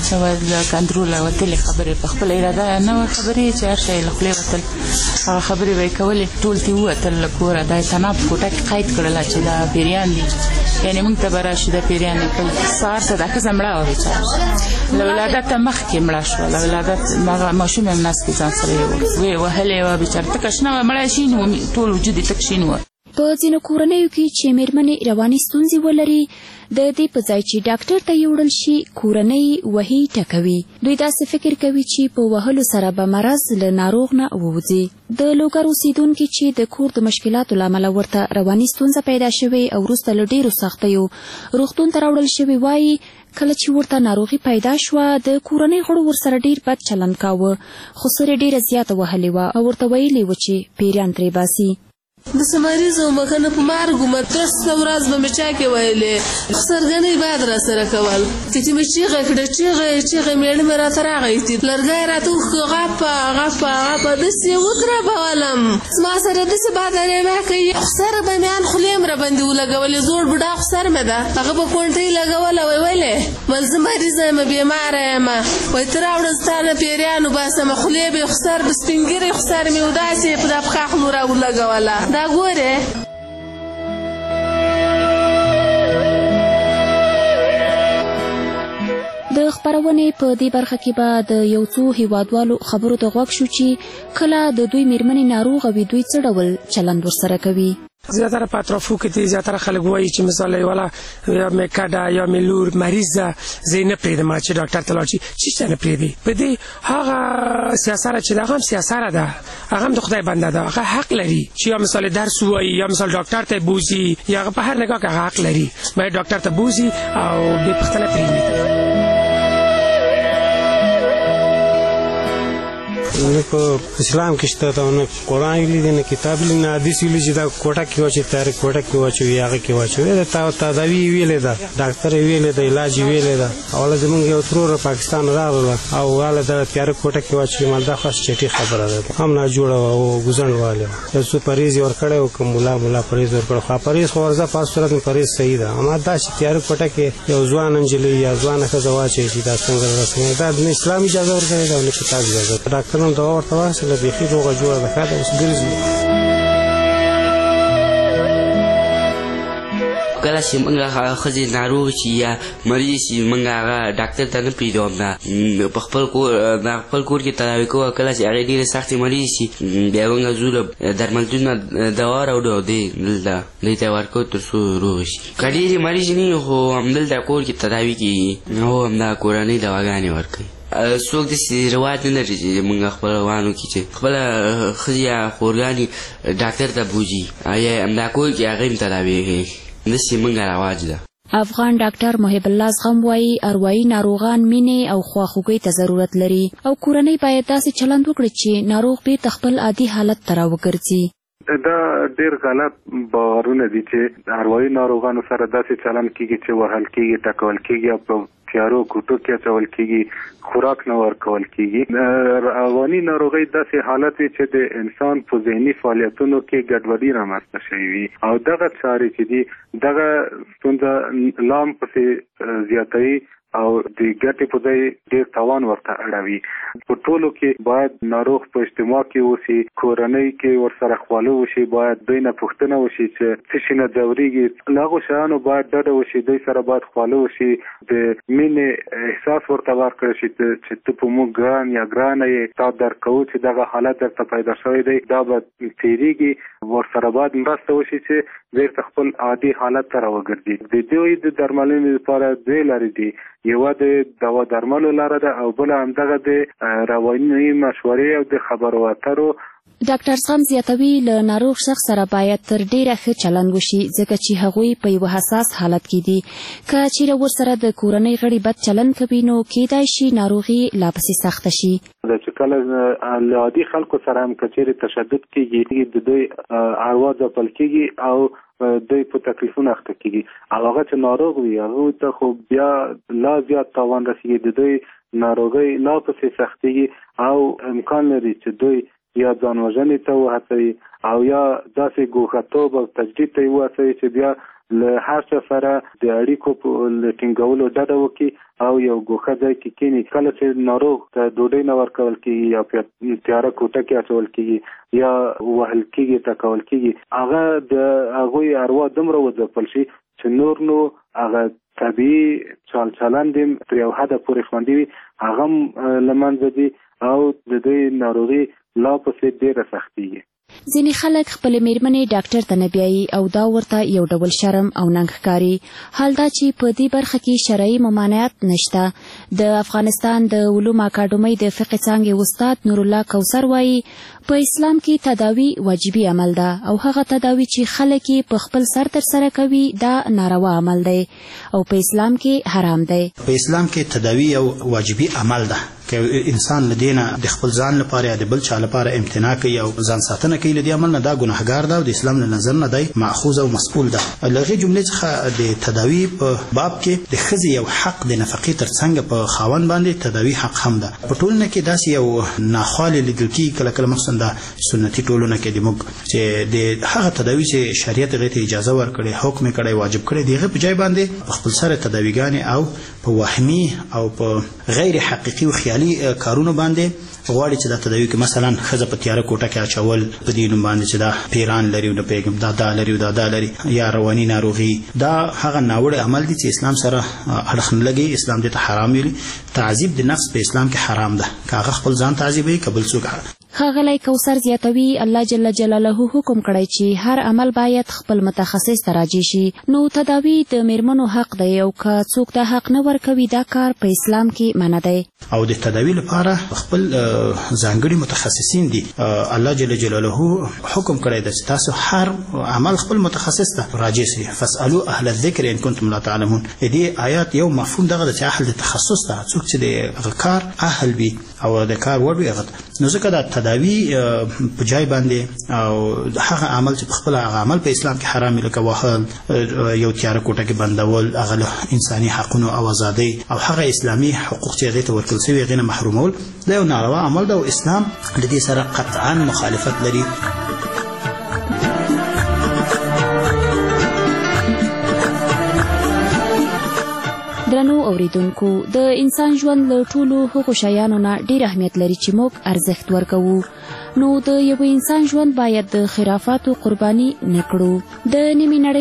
له کنتروله وتلې خبرې، په خپله اراده نه وه خبرې چې هر شی له خولې وتل، هغه خبرې به یې کولې، ټول ترې ووتل له کوره. دا یې تناب کوټه کې قید کړله چې دا پیریان دي، یعنې موږ ته به راشي دا پیریان دي. سهار ته دا ښځه مړه وه بیچاره، له ولادته مخکې مړه شوه، له ولادت هغه ماشوم هم نس کې ځان سره یې ویې وهلې وه بیچاره، تکه شنه وه، مړه شین و، ټول وجود یې تک شین و. په ځینو کورنیو کې چې میرمنې رواني ستونزې ولري، د دې په ځای چې ډاکټر ته یوړل شي کورنۍ وهي ټکوي. دوی داسې فکر کوي چې په وهلو سره به مرض له ناروغ نه ووځي. د لوګر اوسیدونکي چې د کور د مشکلاتو له امله ورته رواني ستونزه پیدا شوې او وروسته له ډېرو سختیو روغتون ته راوړل شوې، وایي کله چې ورته ناروغي پیدا شوه د کورنۍ غړو ورسره ډېر بد چلند کاوه، خو سر یې ډېره زیاته وهلې وه او ورته ویلي وه چې پیریان ترې باسي. د سمریز او مخنه په مارګو مترس ورځ به مې چا کې ویلې سرګنې بعد را سره کول چې مې چیغه کړه چیغه چیغه میړه مې راته راغی چې لرګی راته غاپه غاپه غاپه داسې ودره بولم زما سره داسې بادرې مې کوي سر به مې ان خولې مې راباندې ولګولې زوړ بوډا خو سر مې ده هغه به کونټۍ لګوله وی ویلې ویل زه مریضه یم بیماره یم وایي ته راوړه ستا نه پیریانو باسمه خولې به یې خو سر به سپین ږیرې خو سر مې وداسې په دا پښه خو مو راولګوله دا ګوره د خبرونې په دې برخه کې به د یو څو هیوادوالو خبرو ته غوږ شو چې کله د دوی میرمنې ناروغه وي دوی څه ډول چلند ورسره کوي. زیاتره په اطرافو کې دي زیاتره خلک وایي چې مثلا یوله یا مې کډه یا مې لور مریض ده زه یې نه پرېږدم چې ډاکټر ته لاړ شي چې نه پرېږدي. په دې هغه سیاسره چې ده هغه هم سیاسره ده هغه هم د خدای بنده ده هغه حق لري چې یا مثلا درس ووایي یا مثلا ډاکټر ته بوځي یا هغه په هر نګاه کې هغه حق لري باید ډاکټر ته بوځي او بې پوښتنه پرېږدي. نه په اسلام کې شته ته نه قرآن ویلي دی نه کتاب ویلي نه حدیث ویلي چې دا کوټه کې واچوي تیارې کوټه کې واچوي هغه کې واچوي دا تداوي یې ویلې ده ډاکټر یې ویلې ده علاج یې ویلې ده. اوله زمونږ یو ترور پاکستان راغله او واله دا تیارې کوټه کې واچوي مال دا خاص چټي خبره ده هم نه جوړه او ګزند واله یو څه پریز ور کړو کوم مولا مولا پریز ور کړو خو پریز خو ورځه پاس صورت پریز صحیح ده اما دا چې تیارې کوټه کې یو ځوان انجلې یا ځوان ښځه واچوي چې دا څنګه رسمي دا د اسلام اجازه ورکړي دا نه کتاب اجازه ډاکټر نو دا ورته واسه بيخي روغه جوړه ده خاطر اوس ګرځي. کله چې موږ ښځې ناروغ شي یا مریض شي موږ هغه ډاکټر ته نه پرېږدو همدا په خپل کور د خپل کور کې تداوي کوو کله چې هغې ډېرې سختې مریض شي بیا موږ ځو له درملتون نه دوا راوړو او دی دلته دوی ته یې ورکوو تر څو روغ شي. که ډېرې مریض نه وي خو همدلته کور کې تداوي کېږي هو همدا کورنۍ دواګانې ورکوي. څوک داسې رواج نه لري چې موږ خپلوانو کې چې خپله ښځې یا خورګانې ډاکټر ته بوځي یا همدا کور کې هغه هم تداوي کوي داسې موږ رواج ده. افغان ډاکټر محب الله زغم وایي اروایي ناروغان مینې او خواخوږۍ ته ضرورت لري او کورنۍ باید داسې چلند وکړي چې ناروغ بیرته خپل عادي حالت ته راوګرځي. دا ډېر غلط باورونه دي چې اروایي ناروغانو سره داسې چلند کېږي چې وهل کېږي ټکول کېږي او په تیارو کوټو کې اچول کېږي خوراک نه ورکول کېږي. رواني ناروغۍ داسې حالت وي چې د انسان په ذهني فعالیتونو کې ګډوډي رامنځته شوې وي او دغه چارې چې دي دغه ستونزه لام پسې زیاتوي او د ګټې په ځای ډېر تاوان ورته اړوي. په ټولو کې باید ناروغ په اجتماع کې اوسي کورنۍ کې ورسره خواله وشي باید دوی نه پوښتنه وشي چې څه شي نه ځورېږي له هغو شیانو باید ډډه وشي دوی سره باید خواله وشي د مینې احساس ورته ورکړی شي چې ته په موږ ګران یا ګرانه یې تا درک کوو چې دغه حالت درته پیدا شوی دی دا به تېرېږي ورسره باید مرسته وشي چې بېرته خپل عادي حالت ته راوګرځي. د دوی د درملنې لپاره دوې لارې دي یوه د دوا درملو لاره ده او بله همدغه د رواني مشورې او د خبرو اترو. ډاکټر زغم زیاتوي له ناروغ شخص سره باید تر ډیره ښه چلند وشي ځکه چې هغوی په یو حساس حالت کې دي. که چیرې ورسره د کورنۍ غړي بد چلند کوي نو کیدای شي ناروغي لا پسې سخته شي. چې کله له عادي خلکو سره هم که چیرې تشدد کېږي د دوی اروا ځپل کېږي او دوی په تکلیفونو اخته کېږي او هغه چې ناروغ وي هغوی ته خو بیا لا زیات تاوان رسېږي د دوی ناروغۍ لا پسې سختېږي او امکان لري چې دوی یا ځان وژنې ته وهڅوي او یا داسې ګوښهتوب او تجدید ته یې وهڅوي چې بیا له هر چا سره د اړیکو له ټینګولو ډډه وکړي او یو ګوښه ځای کې کښېني. کله چې ناروغ ته ډوډۍ نه ورکول کېږي یا په تیاره کوټه کې اچول کېږي یا وهل کېږي ټکول کېږي هغه د هغوی اروا دومره وځپل شي چې نور نو هغه طبیعي چال چلند یې تر یو حده پورې خوندي وي هغه هم له منځه ځي او د دوی ناروغي لا پسې ډېره سختېږي. ځینې خلک خپلې میرمنې ډاکټر ته نه بیایي او دا ورته یو ډول شرم او ننګ ښکاري. حال دا چې په دې برخه کې شرعي ممانعت نشته. د افغانستان د علومو اکاډمۍ د فقه څانګې استاد نورالله کوثر وایي په اسلام کې تداوي واجبي عمل ده او هغه تداوي چې خلک یې په خپل سر ترسره کوي دا ناروا عمل دی او په اسلام کې حرام دی. په اسلام کې تداوي یو واجبي عمل ده که انسان لدینه د خپل ځان لپاره یا د بل چا لپاره امتناع کوي او ځان ساتنه کوي لدی عمل نه دا ګناهګار ده او د اسلام له نظر نه دی ماخوذ او مسئول ده. لغه جملې څخه د تداوي په باب کې د ښځې یو حق د نفقې ترڅنګ په خاوند باندې تداوي حق هم ده. په ټولنه کې داسې یو ناخوالې لیدل کېږي کله کله مخصوصا د سنتي ټولنه کې د موږ چې د هغه تداوي چې شریعت هغې ته اجازه ورکړې حکم یې کړی واجب کړی د هغې په ځای باندې په خپل سره تداویګانې او په وهمي او په غیر حقیقي او خیالي مالي کارونو باندې غواړي چې دا تداوی کې مثلا ښځه په تیاره کوټه کې اچول په دې نوم باندې چې دا پیران لري او نه پوهېږم دا دا لري او دا دا لري یا رواني ناروغي دا هغه ناوړه عمل دي چې اسلام سره اړخ نه لګي. اسلام دې ته حرام ویلي. تعذیب د نفس په اسلام کې حرام ده. که هغه خپل ځان تعذیبوي که بل څوک. ښاغلی کوثر زیاتوي الله جل جلاله حکم کړی چې هر عمل باید خپل متخصص ته راجع شي. نو تداوی د میرمنو حق دی او که څوک دا حق نه ورکوي دا کار په اسلام کې منع دی. او د تداوی لپاره خپل ځانګړي متخصصین دي. الله جل جلاله حکم کړی دی چې تاسو هر عمل خپل متخصص ته راجع شئ. فاسألوا اهل الذکر ان کنتم لا تعلمون. دې آیات یو مفهوم دغه د اهل د تخصص ته څوک چې د کار اهل وي او د کار وړ وي هغه نو ځکه دا تداوی په جای باندې او هغه عمل چې خپل هغه عمل په اسلام کې حرام لکه وهل یو تیاره کوټه کې بندول هغه انساني حقونو او ازادي او هغه اسلامي حقوق چې هغې ته ورکړل شوي هغې نه محرومول دا یو ناروا عمل ده او اسلام له دې سره قطعا مخالفت لري. درنو اوریدونکو د انسان ژوند له ټولو هغو شیانو نه ډېر اهمیت لري چې موږ ارزښت ورکوو. نو د یو انسان ژوند باید د خرافاتو قرباني نه کړو. د نیمې نړۍ